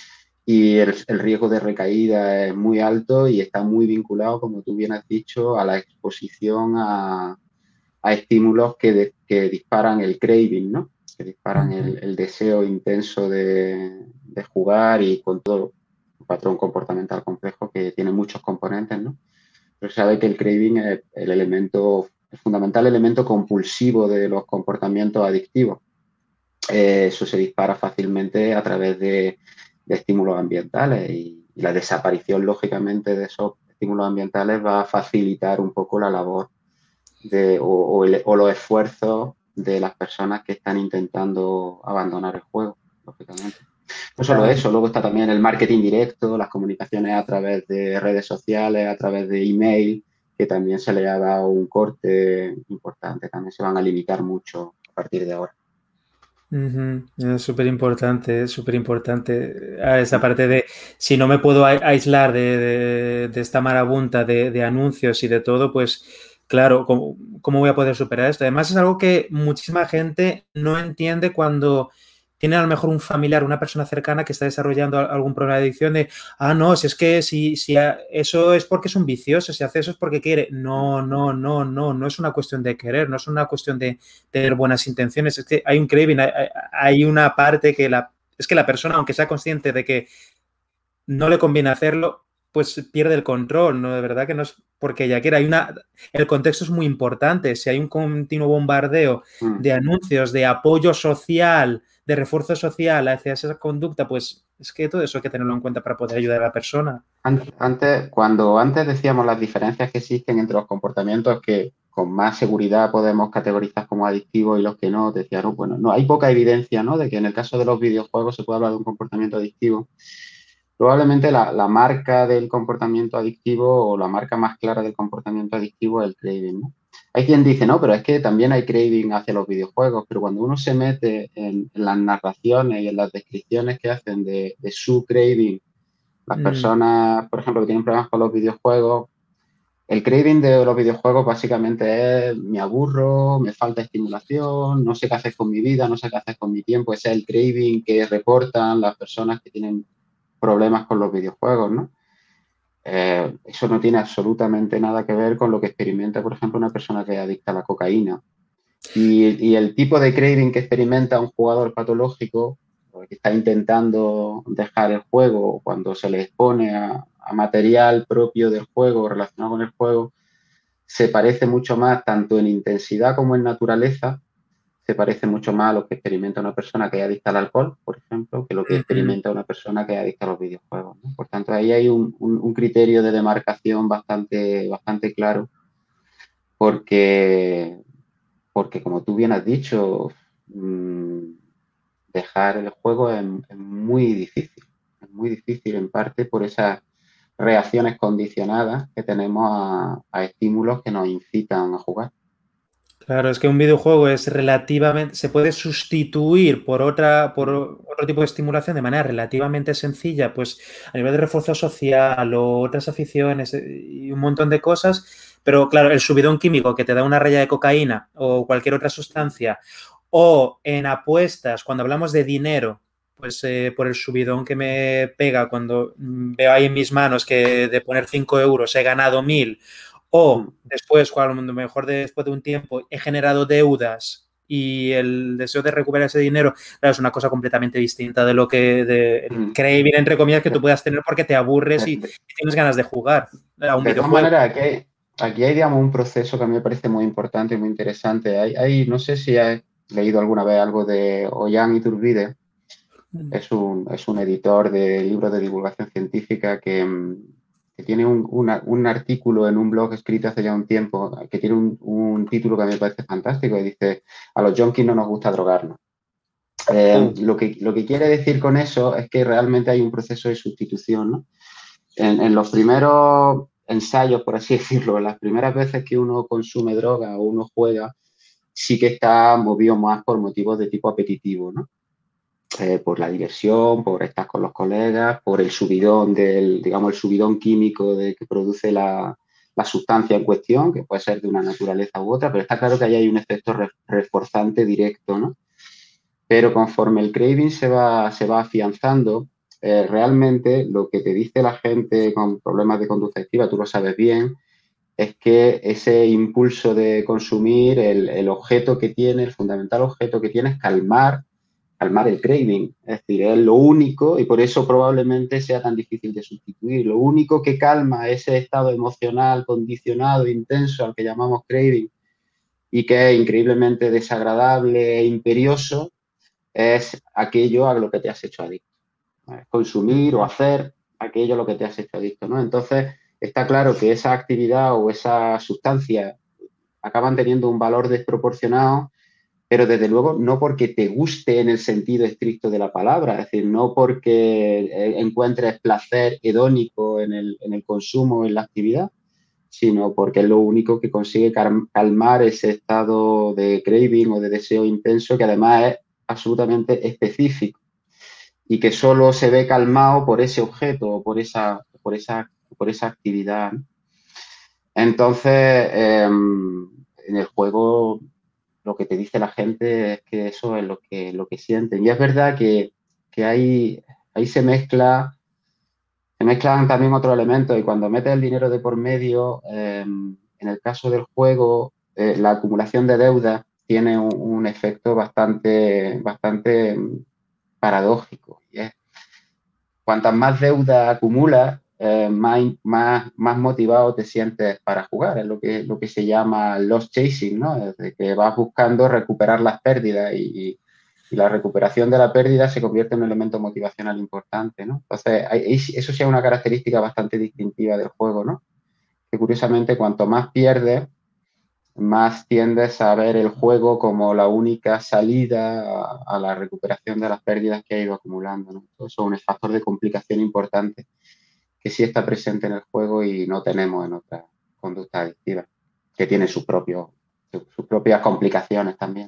[SPEAKER 2] y el, el riesgo de recaída es muy alto y está muy vinculado, como tú bien has dicho, a la exposición a, a estímulos que, de, que disparan el craving, ¿no? Que disparan el, el deseo intenso de, de jugar y con todo un patrón comportamental complejo que tiene muchos componentes, ¿no? Pero se sabe que el craving es el elemento, el fundamental elemento compulsivo de los comportamientos adictivos. Eh, eso se dispara fácilmente a través de, de estímulos ambientales y, y, la desaparición, lógicamente, de esos estímulos ambientales va a facilitar un poco la labor de, o, o, el, o los esfuerzos de las personas que están intentando abandonar el juego, lógicamente. No solo eso, luego está también el marketing directo, las comunicaciones a través de redes sociales, a través de email, que también se le ha dado un corte importante, también se van a limitar mucho a partir de ahora.
[SPEAKER 1] Uh-huh. Es súper importante, es súper importante esa parte de si no me puedo aislar de, de, de esta marabunta de, de anuncios y de todo, pues claro, ¿cómo, ¿cómo voy a poder superar esto? Además es algo que muchísima gente no entiende cuando tiene a lo mejor un familiar, una persona cercana que está desarrollando algún problema de adicción de, ah, no, si es que si, si eso es porque es un vicioso, si hace eso es porque quiere. No, no, no, no, no es una cuestión de querer, no es una cuestión de tener buenas intenciones, es que hay un craving, hay, hay una parte que la, es que la persona, aunque sea consciente de que no le conviene hacerlo, pues pierde el control, ¿no? De verdad que no es porque ella quiera. Hay una, el contexto es muy importante. Si hay un continuo bombardeo de anuncios, de apoyo social, de refuerzo social hacia esa conducta, pues es que todo eso hay que tenerlo en cuenta para poder ayudar a la persona.
[SPEAKER 2] Antes, cuando antes decíamos las diferencias que existen entre los comportamientos que con más seguridad podemos categorizar como adictivos y los que no, decía, no, bueno, no, hay poca evidencia, ¿no? De que en el caso de los videojuegos se puede hablar de un comportamiento adictivo. Probablemente la, la marca del comportamiento adictivo o la marca más clara del comportamiento adictivo es el craving, ¿no? hay quien dice, no, pero es que también hay craving hacia los videojuegos, pero cuando uno se mete en, en las narraciones y en las descripciones que hacen de, de su craving, las
[SPEAKER 1] Mm,
[SPEAKER 2] personas, por ejemplo, que tienen problemas con los videojuegos, el craving de los videojuegos básicamente es me aburro, me falta estimulación, no sé qué hacer con mi vida, no sé qué hacer con mi tiempo. Ese es el craving que reportan las personas que tienen problemas con los videojuegos, ¿no? Eh, eso no tiene absolutamente nada que ver con lo que experimenta, por ejemplo, una persona que es adicta a la cocaína. Y, y el tipo de craving que experimenta un jugador patológico que está intentando dejar el juego cuando se le expone a, a material propio del juego relacionado con el juego, se parece mucho más, tanto en intensidad como en naturaleza, se parece mucho más a lo que experimenta una persona que es adicta al alcohol, por ejemplo, que lo que
[SPEAKER 1] ujú.
[SPEAKER 2] experimenta una persona que es adicta a los videojuegos, ¿no? Por tanto, ahí hay un, un, un, criterio de demarcación bastante, bastante claro, porque, porque como tú bien has dicho, mmm, dejar el juego es, es muy difícil, es muy difícil en parte por esas reacciones condicionadas que tenemos a, a estímulos que nos incitan a jugar.
[SPEAKER 1] Claro, es que un videojuego es relativamente, se puede sustituir por otra, por otro tipo de estimulación de manera relativamente sencilla, pues a nivel de refuerzo social o otras aficiones eh, y un montón de cosas, pero claro, el subidón químico que te da una raya de cocaína o cualquier otra sustancia, o en apuestas, cuando hablamos de dinero, pues eh, por el subidón que me pega cuando mm, veo ahí en mis manos que de poner cinco euros he ganado mil o después, cuando a lo mejor después de un tiempo he generado deudas y el deseo de recuperar ese dinero, claro, es una cosa completamente distinta de lo que de el craving, entre comillas, que tú
[SPEAKER 2] De,
[SPEAKER 1] puedas tener porque te aburres y,
[SPEAKER 2] de,
[SPEAKER 1] y tienes ganas de jugar a un
[SPEAKER 2] de todas
[SPEAKER 1] videojuego.
[SPEAKER 2] maneras, aquí hay, aquí hay, digamos, un proceso que a mí me parece muy importante y muy interesante. Hay, hay, no sé si has leído alguna vez algo de Ollán Iturbide, es un, es un editor de libros de divulgación científica que, que tiene un, una, un, artículo en un blog escrito hace ya un tiempo que tiene un, un, título que a mí me parece fantástico y dice, a los junkies no nos gusta drogarnos. Eh,
[SPEAKER 1] Oh.
[SPEAKER 2] lo, que, lo que quiere decir con eso es que realmente hay un proceso de sustitución, ¿no? En, en los primeros ensayos, por así decirlo, las primeras veces que uno consume droga o uno juega, sí que está movido más por motivos de tipo apetitivo, ¿no? Eh, por la diversión, por estar con los colegas, por el subidón del, digamos, el subidón químico de, que produce la, la, sustancia en cuestión, que puede ser de una naturaleza u otra, pero está claro que ahí hay un efecto re, reforzante directo, ¿no? Pero conforme el craving se va, se va afianzando, eh, realmente lo que te dice la gente con problemas de conducta activa, tú lo sabes bien, es que ese impulso de consumir, el, el objeto que tiene, el fundamental objeto que tiene es calmar calmar el craving. Es decir, es lo único, y por eso probablemente sea tan difícil de sustituir, lo único que calma ese estado emocional condicionado, intenso, al que llamamos craving, y que es increíblemente desagradable e imperioso, es aquello a lo que te has hecho adicto. ¿Vale? Consumir o hacer aquello a lo que te has hecho adicto, ¿no? Entonces, está claro que esa actividad o esa sustancia acaban teniendo un valor desproporcionado, pero desde luego no porque te guste en el sentido estricto de la palabra, es decir, no porque encuentres placer hedónico en el, en el consumo, en la actividad, sino porque es lo único que consigue calmar ese estado de craving o de deseo intenso que además es absolutamente específico y que solo se ve calmado por ese objeto o por esa, por esa, por esa actividad. Entonces, eh, en el juego lo que te dice la gente es que eso es lo que, lo que sienten. Y es verdad que, que ahí, ahí se mezcla, se mezclan también otros elementos y cuando metes el dinero de por medio, eh, en el caso del juego, eh, la acumulación de deuda tiene un, un, efecto bastante, bastante paradójico. Y es, cuantas más deuda acumulas, eh, más, más, más motivado te sientes para jugar. Es lo que, lo que se llama loss chasing, ¿no? Es de que vas buscando recuperar las pérdidas y, y, la recuperación de la pérdida se convierte en un elemento motivacional importante, ¿no? Entonces, hay, eso sí es una característica bastante distintiva del juego, ¿no? Que curiosamente, cuanto más pierdes, más tiendes a ver el juego como la única salida a, a la recuperación de las pérdidas que ha ido acumulando, ¿no? Eso es un factor de complicación importante que sí está presente en el juego y no tenemos en otras conductas adictivas. que tienen sus propios, sus propias complicaciones también.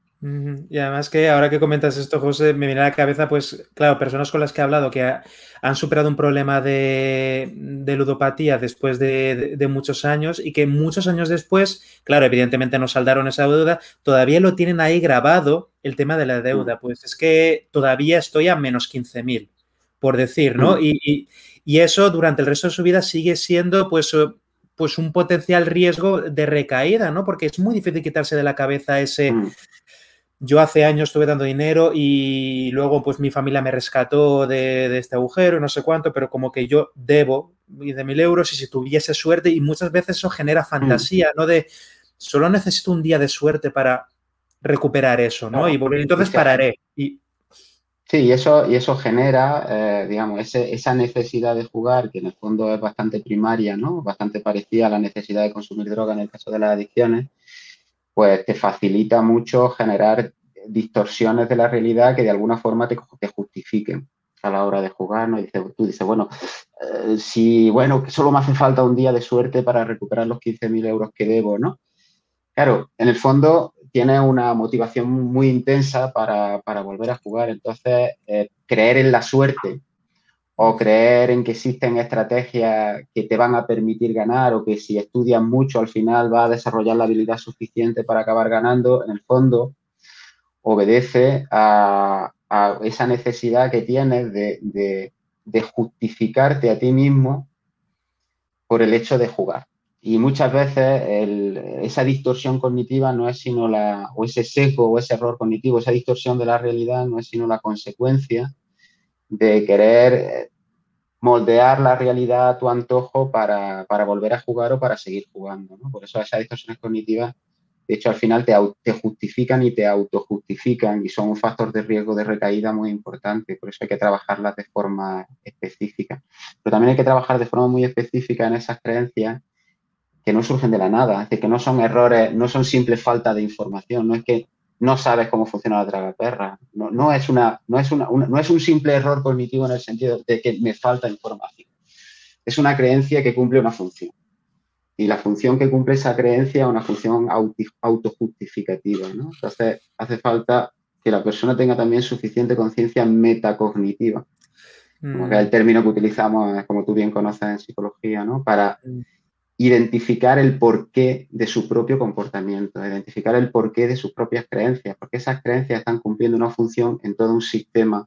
[SPEAKER 1] Y además que ahora que comentas esto, José, me viene a la cabeza, pues, claro, personas con las que he hablado que ha, han superado un problema de, de ludopatía después de, de, de muchos años y que muchos años después, claro, evidentemente no saldaron esa deuda, todavía lo tienen ahí grabado el tema de la deuda. Pues es que todavía estoy a menos quince mil, por decir, ¿no? Y, y, y eso durante el resto de su vida sigue siendo, pues, pues un potencial riesgo de recaída, ¿no? Porque es muy difícil quitarse de la cabeza ese... Yo hace años estuve dando dinero y luego pues mi familia me rescató de, de este agujero, no sé cuánto, pero como que yo debo de mil euros y si tuviese suerte, y muchas veces eso genera fantasía, ¿no? De solo necesito un día de suerte para recuperar eso, ¿no? Y volver, entonces pararé. Y...
[SPEAKER 2] Sí, y eso, y eso genera, eh, digamos, ese, esa necesidad de jugar, que en el fondo es bastante primaria, ¿no? Bastante parecida a la necesidad de consumir droga en el caso de las adicciones, pues te facilita mucho generar distorsiones de la realidad que de alguna forma te, te justifiquen a la hora de jugar, ¿no? Y dices, tú dices, bueno, eh, si, bueno, que solo me hace falta un día de suerte para recuperar los quince mil euros que debo, ¿no? Claro, en el fondo tienes una motivación muy intensa para, para volver a jugar, entonces eh, creer en la suerte o creer en que existen estrategias que te van a permitir ganar o que si estudias mucho al final vas a desarrollar la habilidad suficiente para acabar ganando, en el fondo obedece a, a esa necesidad que tienes de, de, de justificarte a ti mismo por el hecho de jugar. Y muchas veces el, esa distorsión cognitiva no es sino la, o ese sesgo o ese error cognitivo, esa distorsión de la realidad no es sino la consecuencia de querer moldear la realidad a tu antojo para, para volver a jugar o para seguir jugando, ¿no? Por eso esas distorsiones cognitivas, de hecho, al final te, te justifican y te autojustifican y son un factor de riesgo de recaída muy importante. Por eso hay que trabajarlas de forma específica. Pero también hay que trabajar de forma muy específica en esas creencias que no surgen de la nada, es decir, que no son errores, no son simple falta de información, no es que no sabes cómo funciona la tragaperra, no, no, es una, no, es una, una, no es un simple error cognitivo en el sentido de que me falta información, es una creencia que cumple una función. Y la función que cumple esa creencia es una función autojustificativa, ¿no? Entonces, hace falta que la persona tenga también suficiente conciencia metacognitiva, como que es el término que utilizamos, como tú bien conoces en psicología, ¿no? Para identificar el porqué de su propio comportamiento, identificar el porqué de sus propias creencias, porque esas creencias están cumpliendo una función en todo un sistema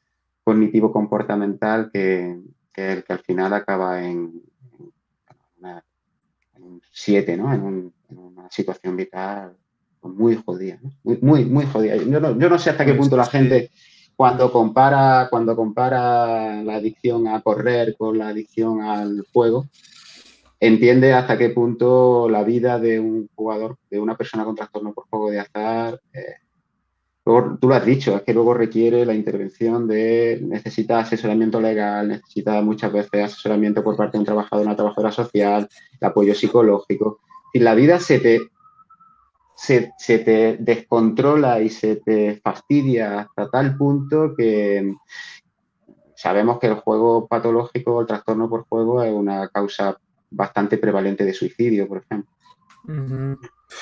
[SPEAKER 2] cognitivo-comportamental que, que, que al final acaba en, en, una, en un siete, ¿no? En, un, en una situación vital muy jodida, ¿no? Muy, muy, muy jodida. Yo no, yo no sé hasta qué punto la gente, cuando compara, cuando compara la adicción a correr con la adicción al juego, entiende hasta qué punto la vida de un jugador, de una persona con trastorno por juego de azar, eh, luego, tú lo has dicho, es que luego requiere la intervención de, necesita asesoramiento legal, necesita muchas veces asesoramiento por parte de un trabajador, una trabajadora social, el apoyo psicológico. Y la vida se te, se, se te descontrola y se te fastidia hasta tal punto que sabemos que el juego patológico o el trastorno por juego es una causa bastante prevalente de suicidio, por ejemplo.
[SPEAKER 1] Uh-huh.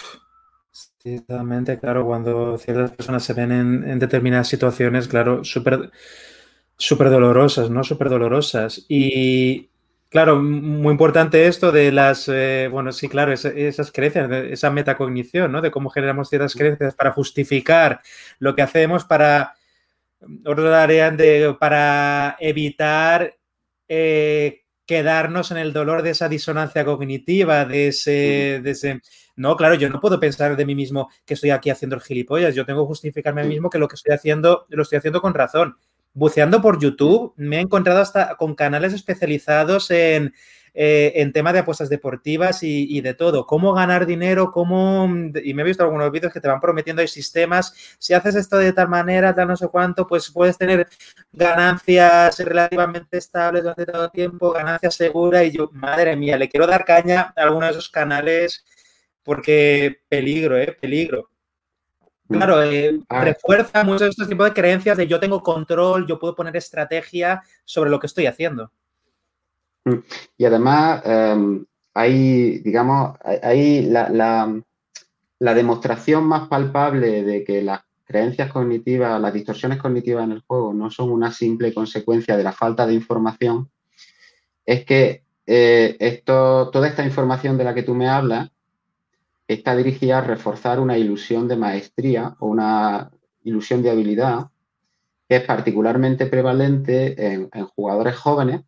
[SPEAKER 1] Sí, totalmente, claro, cuando ciertas personas se ven en, en determinadas situaciones, claro, súper súper dolorosas, ¿no? Súper dolorosas. Y, claro, muy importante esto de las, eh, bueno, sí, claro, es, esas creencias, esa metacognición, ¿no? De cómo generamos ciertas creencias para justificar lo que hacemos para, otros harían de, para evitar eh, quedarnos en el dolor de esa disonancia cognitiva, de ese, de ese... No, claro, yo no puedo pensar de mí mismo que estoy aquí haciendo el gilipollas. Yo tengo que justificarme a mí mismo que lo que estoy haciendo lo estoy haciendo con razón. Buceando por YouTube me he encontrado hasta con canales especializados en, eh, en tema de apuestas deportivas y, y de todo. Cómo ganar dinero, cómo... Y me he visto algunos vídeos que te van prometiendo, hay sistemas. Si haces esto de tal manera, tal no sé cuánto, pues puedes tener ganancias relativamente estables durante todo el tiempo, ganancias seguras. Y yo, madre mía, le quiero dar caña a alguno de esos canales porque peligro, ¿eh? Peligro. Claro, eh, refuerza mucho estos tipos de creencias de yo tengo control, yo puedo poner estrategia sobre lo que estoy haciendo.
[SPEAKER 2] Y además, eh, hay, digamos, hay la, la, la demostración más palpable de que las creencias cognitivas, las distorsiones cognitivas en el juego no son una simple consecuencia de la falta de información, es que eh, esto, toda esta información de la que tú me hablas está dirigida a reforzar una ilusión de maestría o una ilusión de habilidad que es particularmente prevalente en, en jugadores jóvenes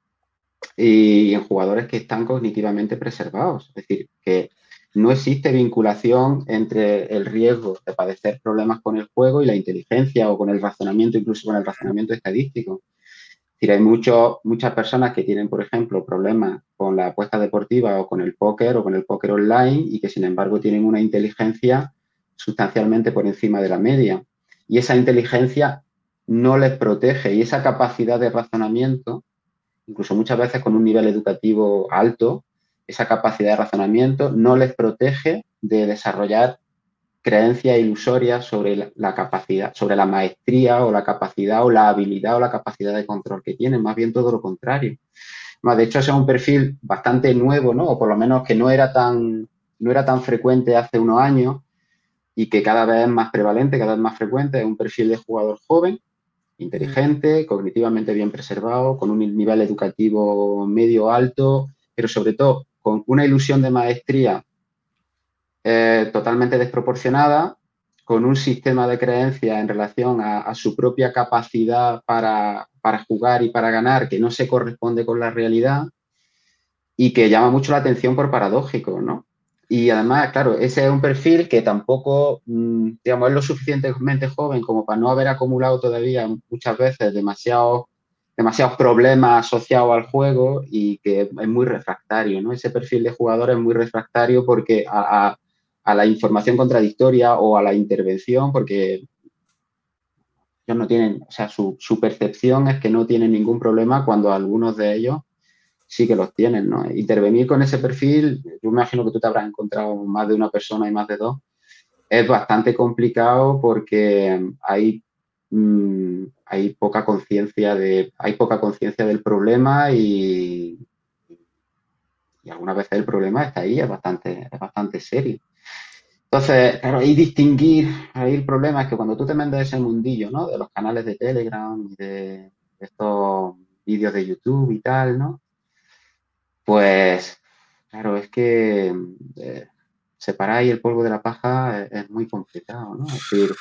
[SPEAKER 2] y en jugadores que están cognitivamente preservados. Es decir, que no existe vinculación entre el riesgo de padecer problemas con el juego y la inteligencia o con el razonamiento, incluso con el razonamiento estadístico. Es decir, hay muchos, muchas personas que tienen, por ejemplo, problemas con la apuesta deportiva o con el póker o con el póker online y que, sin embargo, tienen una inteligencia sustancialmente por encima de la media. Y esa inteligencia no les protege y esa capacidad de razonamiento, incluso muchas veces con un nivel educativo alto, esa capacidad de razonamiento no les protege de desarrollar creencias ilusorias sobre la, la capacidad, sobre la maestría o la capacidad o la habilidad o la capacidad de control que tienen, más bien todo lo contrario. Más, de hecho, ese es un perfil bastante nuevo, ¿no? O por lo menos que no era tan, no era tan frecuente hace unos años y que cada vez es más prevalente, cada vez más frecuente, es un perfil de jugador joven, inteligente, cognitivamente bien preservado, con un nivel educativo medio alto, pero sobre todo con una ilusión de maestría eh, totalmente desproporcionada, con un sistema de creencias en relación a, a su propia capacidad para, para jugar y para ganar que no se corresponde con la realidad y que llama mucho la atención por paradójico, ¿no? Y además, claro, ese es un perfil que tampoco, digamos, es lo suficientemente joven como para no haber acumulado todavía muchas veces demasiados, demasiados problemas asociados al juego y que es muy refractario, ¿no? Ese perfil de jugador es muy refractario porque a, a, a la información contradictoria o a la intervención, porque ellos no tienen, o sea, su, su percepción es que no tienen ningún problema cuando algunos de ellos sí que los tienen, ¿no? Intervenir con ese perfil, yo me imagino que tú te habrás encontrado más de una persona y más de dos, es bastante complicado porque hay, mmm, hay poca conciencia de, hay poca conciencia del problema y, y algunas veces el problema está ahí, es bastante, es bastante serio. Entonces, claro, ahí distinguir, ahí el problema es que cuando tú te metes ese mundillo, ¿no? De los canales de Telegram y de, de estos vídeos de YouTube y tal, ¿no? Pues, claro, es que eh, separar ahí el polvo de la paja es, es muy complicado, ¿no? Es decir,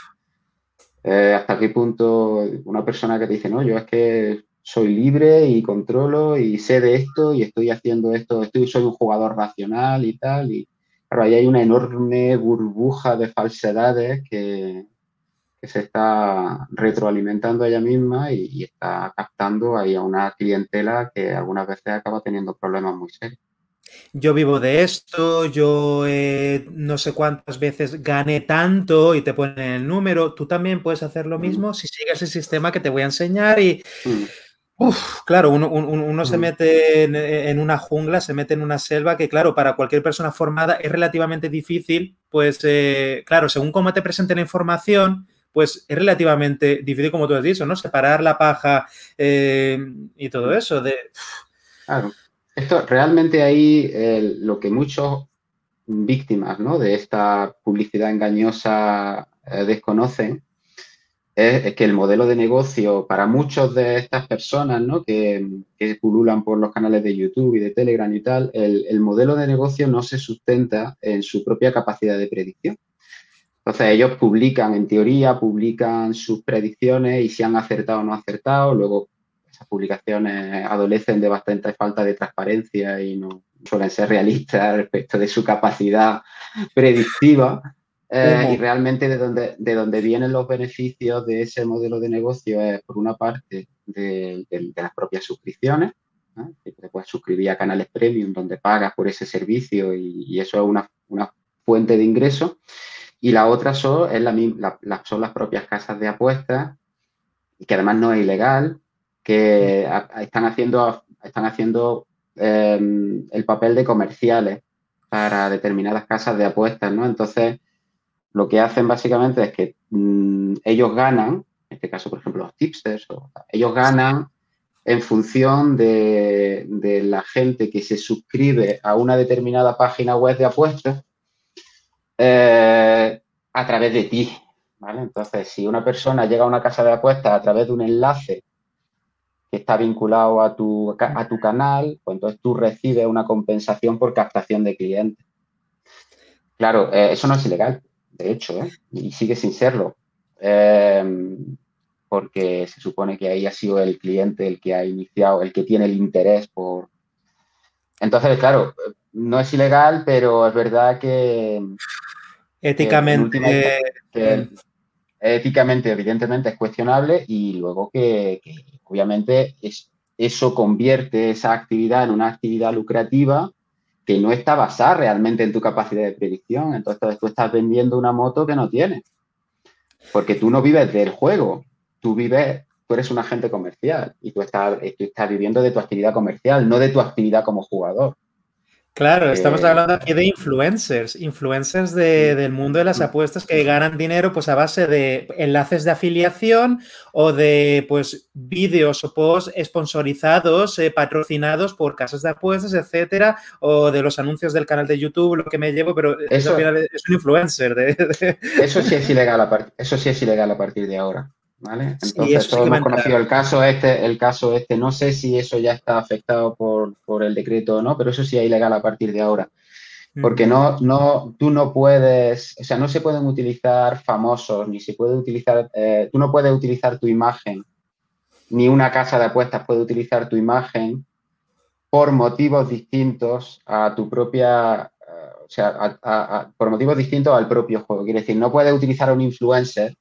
[SPEAKER 2] eh, hasta qué punto una persona que te dice, no, yo es que soy libre y controlo y sé de esto y estoy haciendo esto, estoy, soy un jugador racional y tal, y claro, ahí hay una enorme burbuja de falsedades que, que se está retroalimentando a ella misma y, y está captando ahí a una clientela que algunas veces acaba teniendo problemas muy serios.
[SPEAKER 1] Yo vivo de esto, yo eh, no sé cuántas veces gané tanto y te ponen el número. Tú también puedes hacer lo
[SPEAKER 2] Mm,
[SPEAKER 1] mismo si sigues el sistema que te voy a enseñar y,
[SPEAKER 2] mm,
[SPEAKER 1] uf, claro, uno, uno, uno se
[SPEAKER 2] mm.
[SPEAKER 1] mete en, en, una jungla, se mete en una selva que, claro, para cualquier persona formada es relativamente difícil, pues, eh, claro, según cómo te presente la información, pues es relativamente difícil, como tú has dicho, ¿no? Separar la paja eh, y todo eso. De...
[SPEAKER 2] Claro. Esto realmente ahí eh, lo que muchos víctimas, ¿no? De esta publicidad engañosa eh, desconocen es, es, que el modelo de negocio para muchos de estas personas, ¿no? Que, que pululan por los canales de YouTube y de Telegram y tal, el, el modelo de negocio no se sustenta en su propia capacidad de predicción. Entonces ellos publican, en teoría, publican sus predicciones y si han acertado o no acertado. Luego esas publicaciones adolecen de bastante falta de transparencia y no suelen ser realistas respecto de su capacidad predictiva. Eh, y realmente de donde, de donde vienen los beneficios de ese modelo de negocio es, por una parte, de, de, de las propias suscripciones. ¿Eh? Que te puedes suscribir a canales premium donde pagas por ese servicio y, y eso es una, una fuente de ingresos. Y la otra son, es la, la, la, son las propias casas de apuestas, y que además no es ilegal, que a, a, están haciendo, están haciendo eh, el papel de comerciales para determinadas casas de apuestas, ¿no? Entonces, lo que hacen básicamente es que mmm, ellos ganan, en este caso, por ejemplo, los tipsters, o, ellos ganan en función de, de la gente que se suscribe a una determinada página web de apuestas eh, a través de ti, ¿vale? Entonces, si una persona llega a una casa de apuestas a través de un enlace que está vinculado a tu, a tu canal, pues entonces tú recibes una compensación por captación de clientes. Claro, eh, eso no es ilegal, de hecho, ¿eh? Y sigue sin serlo, eh, porque se supone que ahí ha sido el cliente el que ha iniciado, el que tiene el interés por... Entonces, claro, no es ilegal, pero es verdad que, que en última
[SPEAKER 1] Éticamente.
[SPEAKER 2] que éticamente, evidentemente, es cuestionable y luego que, que obviamente es, eso convierte esa actividad en una actividad lucrativa que no está basada realmente en tu capacidad de predicción. Entonces tú estás vendiendo una moto que no tienes, porque tú no vives del juego, tú vives, tú eres un agente comercial y tú estás, tú estás viviendo de tu actividad comercial, no de tu actividad como jugador.
[SPEAKER 1] Claro, estamos
[SPEAKER 2] Eh,
[SPEAKER 1] hablando aquí de influencers, influencers de, del mundo de las apuestas que ganan dinero pues a base de enlaces de afiliación o de pues vídeos o posts sponsorizados, eh, patrocinados por casas de apuestas, etcétera, o de los anuncios del canal de YouTube, lo que me llevo, pero es al
[SPEAKER 2] eso,
[SPEAKER 1] final es un influencer. De, de...
[SPEAKER 2] Eso sí es ilegal a part- eso sí es ilegal a partir de ahora, ¿vale?
[SPEAKER 1] Sí,
[SPEAKER 2] Entonces
[SPEAKER 1] eso sí
[SPEAKER 2] todos
[SPEAKER 1] que me he
[SPEAKER 2] hemos conocido
[SPEAKER 1] enterado.
[SPEAKER 2] el caso este, el caso este. No sé si eso ya está afectado por, por el decreto o no, pero eso sí es ilegal a partir de ahora. Porque
[SPEAKER 1] Uh-huh.
[SPEAKER 2] no, no, tú no puedes, o sea, no se pueden utilizar famosos, ni se puede utilizar, eh, tú no puedes utilizar tu imagen, ni una casa de apuestas puede utilizar tu imagen por motivos distintos a tu propia, uh, o sea, a, a, a, por motivos distintos al propio juego. Quiere decir, no puedes utilizar a un influencer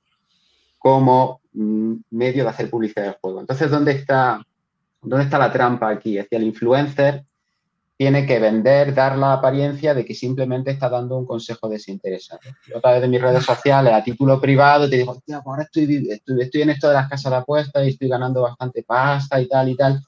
[SPEAKER 2] como mm, medio de hacer publicidad del juego. Entonces, ¿dónde está, dónde está la trampa aquí? Es que el influencer tiene que vender, dar la apariencia de que simplemente está dando un consejo desinteresado. Yo a través de mis redes sociales, a título privado, te digo, hostia, pues ahora estoy, estoy, estoy en esto de las casas de apuestas y estoy ganando bastante pasta y tal y tal.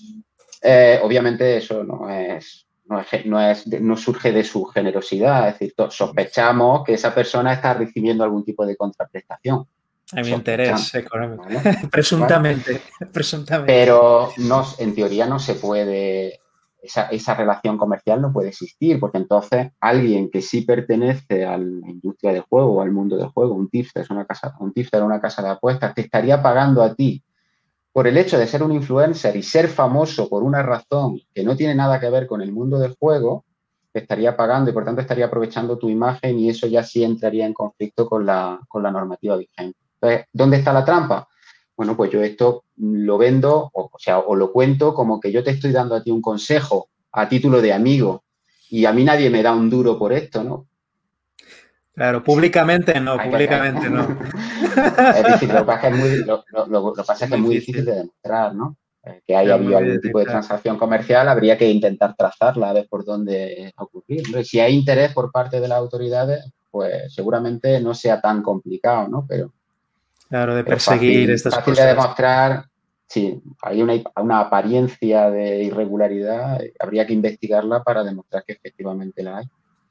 [SPEAKER 2] Eh, obviamente eso no es, no, es, no, es, no surge de su generosidad, es decir, sospechamos que esa persona está recibiendo algún tipo de contraprestación.
[SPEAKER 1] A mi
[SPEAKER 2] Sospechamos,
[SPEAKER 1] interés económico.
[SPEAKER 2] ¿vale? ¿Vale?
[SPEAKER 1] Presuntamente, presuntamente.
[SPEAKER 2] Pero no, en teoría no se puede, esa, esa relación comercial no puede existir, porque entonces alguien que sí pertenece a la industria del juego o al mundo del juego, un tipster, una casa, un tipster, una casa de apuestas, te estaría pagando a ti por el hecho de ser un influencer y ser famoso por una razón que no tiene nada que ver con el mundo del juego, te estaría pagando y por tanto estaría aprovechando tu imagen y eso ya sí entraría en conflicto con la, con la normativa vigente. Entonces, ¿dónde está la trampa? Bueno, pues yo esto lo vendo, o, o sea, o lo cuento como que yo te estoy dando a ti un consejo a título de amigo y a mí nadie me da un duro por esto, ¿no?
[SPEAKER 1] Claro, públicamente no,
[SPEAKER 2] Hay que,
[SPEAKER 1] públicamente no.
[SPEAKER 2] es difícil, lo que pasa es, muy, lo, lo, lo que pasa
[SPEAKER 1] Es
[SPEAKER 2] es que
[SPEAKER 1] muy
[SPEAKER 2] es muy difícil
[SPEAKER 1] difícil.
[SPEAKER 2] de demostrar, ¿no? Eh, que haya
[SPEAKER 1] Es muy
[SPEAKER 2] habido algún tipo de
[SPEAKER 1] difícil.
[SPEAKER 2] transacción comercial, habría que intentar trazarla a ver por dónde ha ocurrido. Entonces, si hay interés por parte de las autoridades, pues seguramente no sea tan complicado, ¿no? Pero,
[SPEAKER 1] Claro, de
[SPEAKER 2] pero
[SPEAKER 1] perseguir
[SPEAKER 2] fácil,
[SPEAKER 1] estas
[SPEAKER 2] fácil de
[SPEAKER 1] cosas.
[SPEAKER 2] demostrar, sí, hay una, una apariencia de irregularidad, habría que investigarla para demostrar que efectivamente la hay.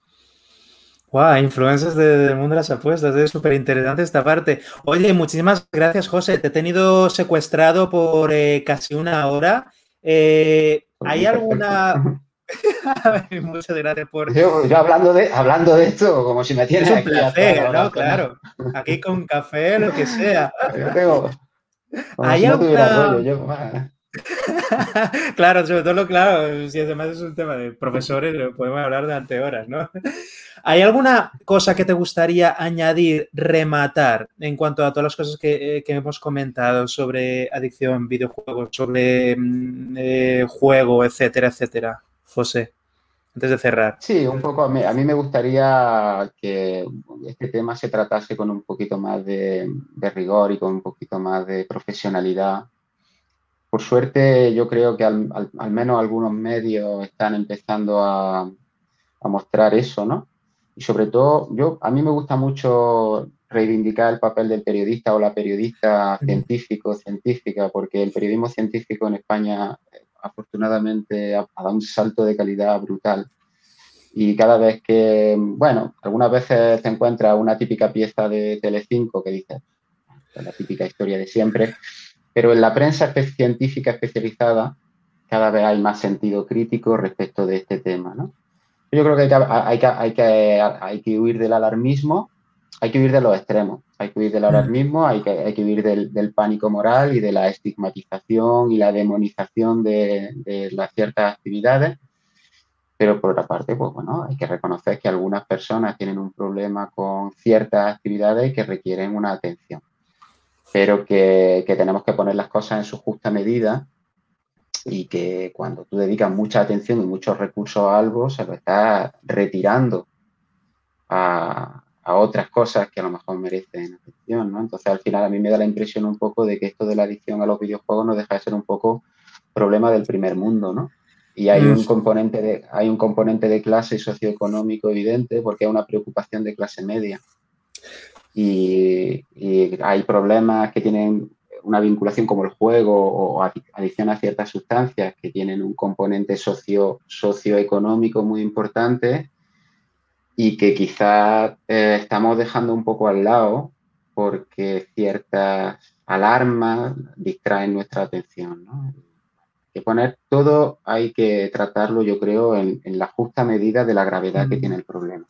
[SPEAKER 1] Wow, influencers de- del mundo de las apuestas, es súper interesante esta parte. Oye, muchísimas gracias, José. Te he tenido secuestrado por eh, casi una hora. Eh,
[SPEAKER 2] Por
[SPEAKER 1] ¿hay
[SPEAKER 2] mí, perfecto.
[SPEAKER 1] alguna... Muchas gracias por...
[SPEAKER 2] Yo, yo hablando, de, hablando de esto, como si me
[SPEAKER 1] Es
[SPEAKER 2] tienes
[SPEAKER 1] un
[SPEAKER 2] aquí hasta la
[SPEAKER 1] placer,
[SPEAKER 2] hora
[SPEAKER 1] ¿no?
[SPEAKER 2] cena.
[SPEAKER 1] Claro. Aquí con café, lo que sea.
[SPEAKER 2] Yo tengo, como
[SPEAKER 1] ¿Hay
[SPEAKER 2] si no tuviera rollo.
[SPEAKER 1] alguna...
[SPEAKER 2] Yo, ah,
[SPEAKER 1] Claro, sobre todo, claro, si además es un tema de profesores, podemos hablar durante horas, ¿no? ¿Hay alguna cosa que te gustaría añadir, rematar en cuanto a todas las cosas que, eh, que hemos comentado sobre adicción, videojuegos, sobre mm, eh, juego, etcétera, etcétera, José, antes de cerrar?
[SPEAKER 2] sí, un poco. A mí, a mí me gustaría que este tema se tratase con un poquito más de, de rigor y con un poquito más de profesionalidad. Por suerte, yo creo que al, al, al menos algunos medios están empezando a, a mostrar eso, ¿no? Y sobre todo, yo, a mí me gusta mucho reivindicar el papel del periodista o la periodista científico, científica, porque el periodismo científico en España, eh, afortunadamente, ha, ha dado un salto de calidad brutal. Y cada vez que, bueno, algunas veces te encuentras una típica pieza de Telecinco que dice, la típica historia de siempre, Pero en la prensa espe- científica especializada cada vez hay más sentido crítico respecto de este tema, ¿no? Yo creo que hay que, hay que, hay que, hay que huir del alarmismo, hay que huir de los extremos, hay que huir del
[SPEAKER 1] Mm.
[SPEAKER 2] alarmismo, hay que, hay que huir del, del pánico moral y de la estigmatización y la demonización de, de las ciertas actividades. Pero por otra parte, pues bueno, hay que reconocer que algunas personas tienen un problema con ciertas actividades que requieren una atención, pero que, que tenemos que poner las cosas en su justa medida y que cuando tú dedicas mucha atención y muchos recursos a algo, se lo estás retirando a, a otras cosas que a lo mejor merecen atención, ¿no? Entonces, al final, a mí me da la impresión un poco de que esto de la adicción a los videojuegos no deja de ser un poco problema del primer mundo, ¿no? Y hay
[SPEAKER 1] Mm.
[SPEAKER 2] un componente de, hay un componente de clase socioeconómico evidente porque es una preocupación de clase media. Y, y hay problemas que tienen una vinculación como el juego o adicción a ciertas sustancias que tienen un componente socio, socioeconómico muy importante y que quizás eh, estamos dejando un poco al lado porque ciertas alarmas distraen nuestra atención, ¿no? Hay que poner todo, hay que tratarlo, yo creo, en, en la justa medida de la gravedad que tiene
[SPEAKER 1] Mm.
[SPEAKER 2] el problema.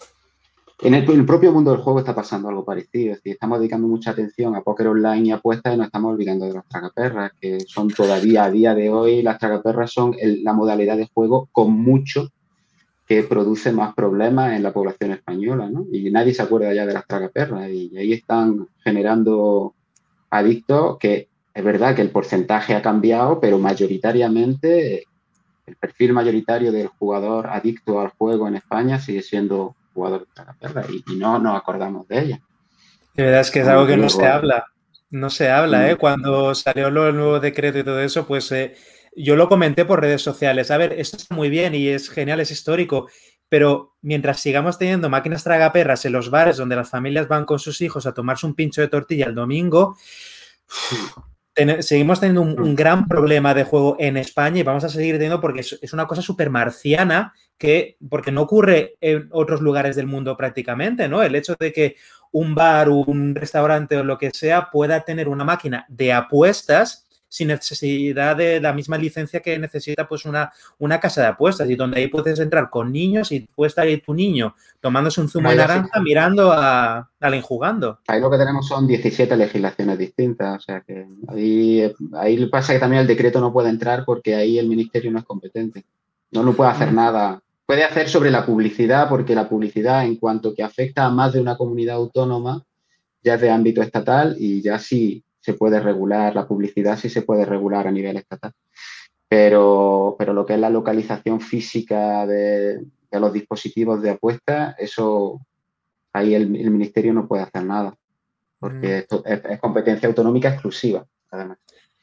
[SPEAKER 2] En el, en el, propio mundo del juego está pasando algo parecido. Es decir, estamos dedicando mucha atención a póker online y apuestas y nos estamos olvidando de las tragaperras, que son todavía a día de hoy, las tragaperras son el, la modalidad de juego con mucho que produce más problemas en la población española, ¿no? Y nadie se acuerda ya de las tragaperras y ahí están generando adictos que es verdad que el porcentaje ha cambiado, pero mayoritariamente el perfil mayoritario del jugador adicto al juego en España sigue siendo jugador de tragaperras y, y no nos acordamos de ella.
[SPEAKER 1] De verdad es que es
[SPEAKER 2] Como
[SPEAKER 1] algo
[SPEAKER 2] un
[SPEAKER 1] que no se
[SPEAKER 2] riesgo.
[SPEAKER 1] habla, no se habla, ¿eh?
[SPEAKER 2] Mm,
[SPEAKER 1] Cuando salió lo- el nuevo decreto y todo eso, pues eh, yo lo comenté por redes sociales. A ver, esto está muy bien y es genial, es histórico, pero mientras sigamos teniendo máquinas tragaperras en los bares donde las familias van con sus hijos a tomarse un pincho de tortilla el domingo,
[SPEAKER 2] mm,
[SPEAKER 1] ten- seguimos teniendo un, un
[SPEAKER 2] mm.
[SPEAKER 1] gran problema de juego en España y vamos a seguir teniendo porque es, es una cosa súper marciana que, porque no ocurre en otros lugares del mundo prácticamente, ¿no? El hecho de que un bar, un restaurante o lo que sea pueda tener una máquina de apuestas sin necesidad de la misma licencia que necesita pues una, una casa de apuestas y donde ahí puedes entrar con niños y puede estar ahí tu niño tomándose un zumo
[SPEAKER 2] Bueno,
[SPEAKER 1] de
[SPEAKER 2] ya sí,
[SPEAKER 1] naranja mirando a, a alguien jugando.
[SPEAKER 2] ahí lo que tenemos son diecisiete legislaciones distintas, o sea que ahí, ahí pasa que también el decreto no puede entrar porque ahí el ministerio no es competente, no, no puede hacer nada. Puede hacer sobre la publicidad, porque la publicidad, en cuanto que afecta a más de una comunidad autónoma, ya es de ámbito estatal y ya sí se puede regular, la publicidad sí se puede regular a nivel estatal. Pero, pero lo que es la localización física de, de los dispositivos de apuesta, eso ahí el, el ministerio no puede hacer nada
[SPEAKER 1] Mm.
[SPEAKER 2] porque esto es, es competencia autonómica exclusiva, además.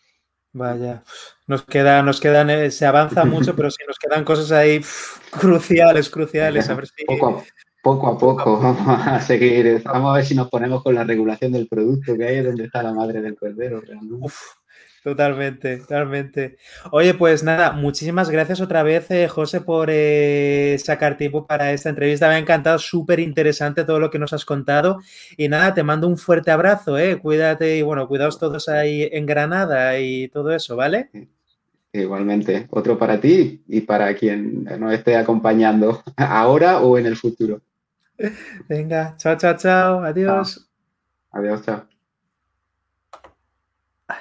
[SPEAKER 1] Vaya, nos queda, nos quedan, eh, se avanza mucho, pero sí nos quedan cosas ahí pf, cruciales, cruciales. A ver si
[SPEAKER 2] Poco a, poco a
[SPEAKER 1] poco a
[SPEAKER 2] poco vamos a seguir,
[SPEAKER 1] poco.
[SPEAKER 2] vamos a ver si nos ponemos con la regulación del producto, que ahí es donde está la madre del cordero realmente.
[SPEAKER 1] Uf, totalmente, totalmente. Oye, pues nada, muchísimas gracias otra vez, eh, José, por eh, sacar tiempo para esta entrevista. Me ha encantado, súper interesante todo lo que nos has contado. Y nada, te mando un fuerte abrazo, eh. Cuídate y bueno, cuidaos todos ahí en Granada y todo eso, ¿vale?
[SPEAKER 2] Igualmente, otro para ti y para quien nos esté acompañando ahora o en el futuro.
[SPEAKER 1] Venga, chao, chao, chao,
[SPEAKER 2] Chao.
[SPEAKER 1] adiós.
[SPEAKER 2] Adiós, chao.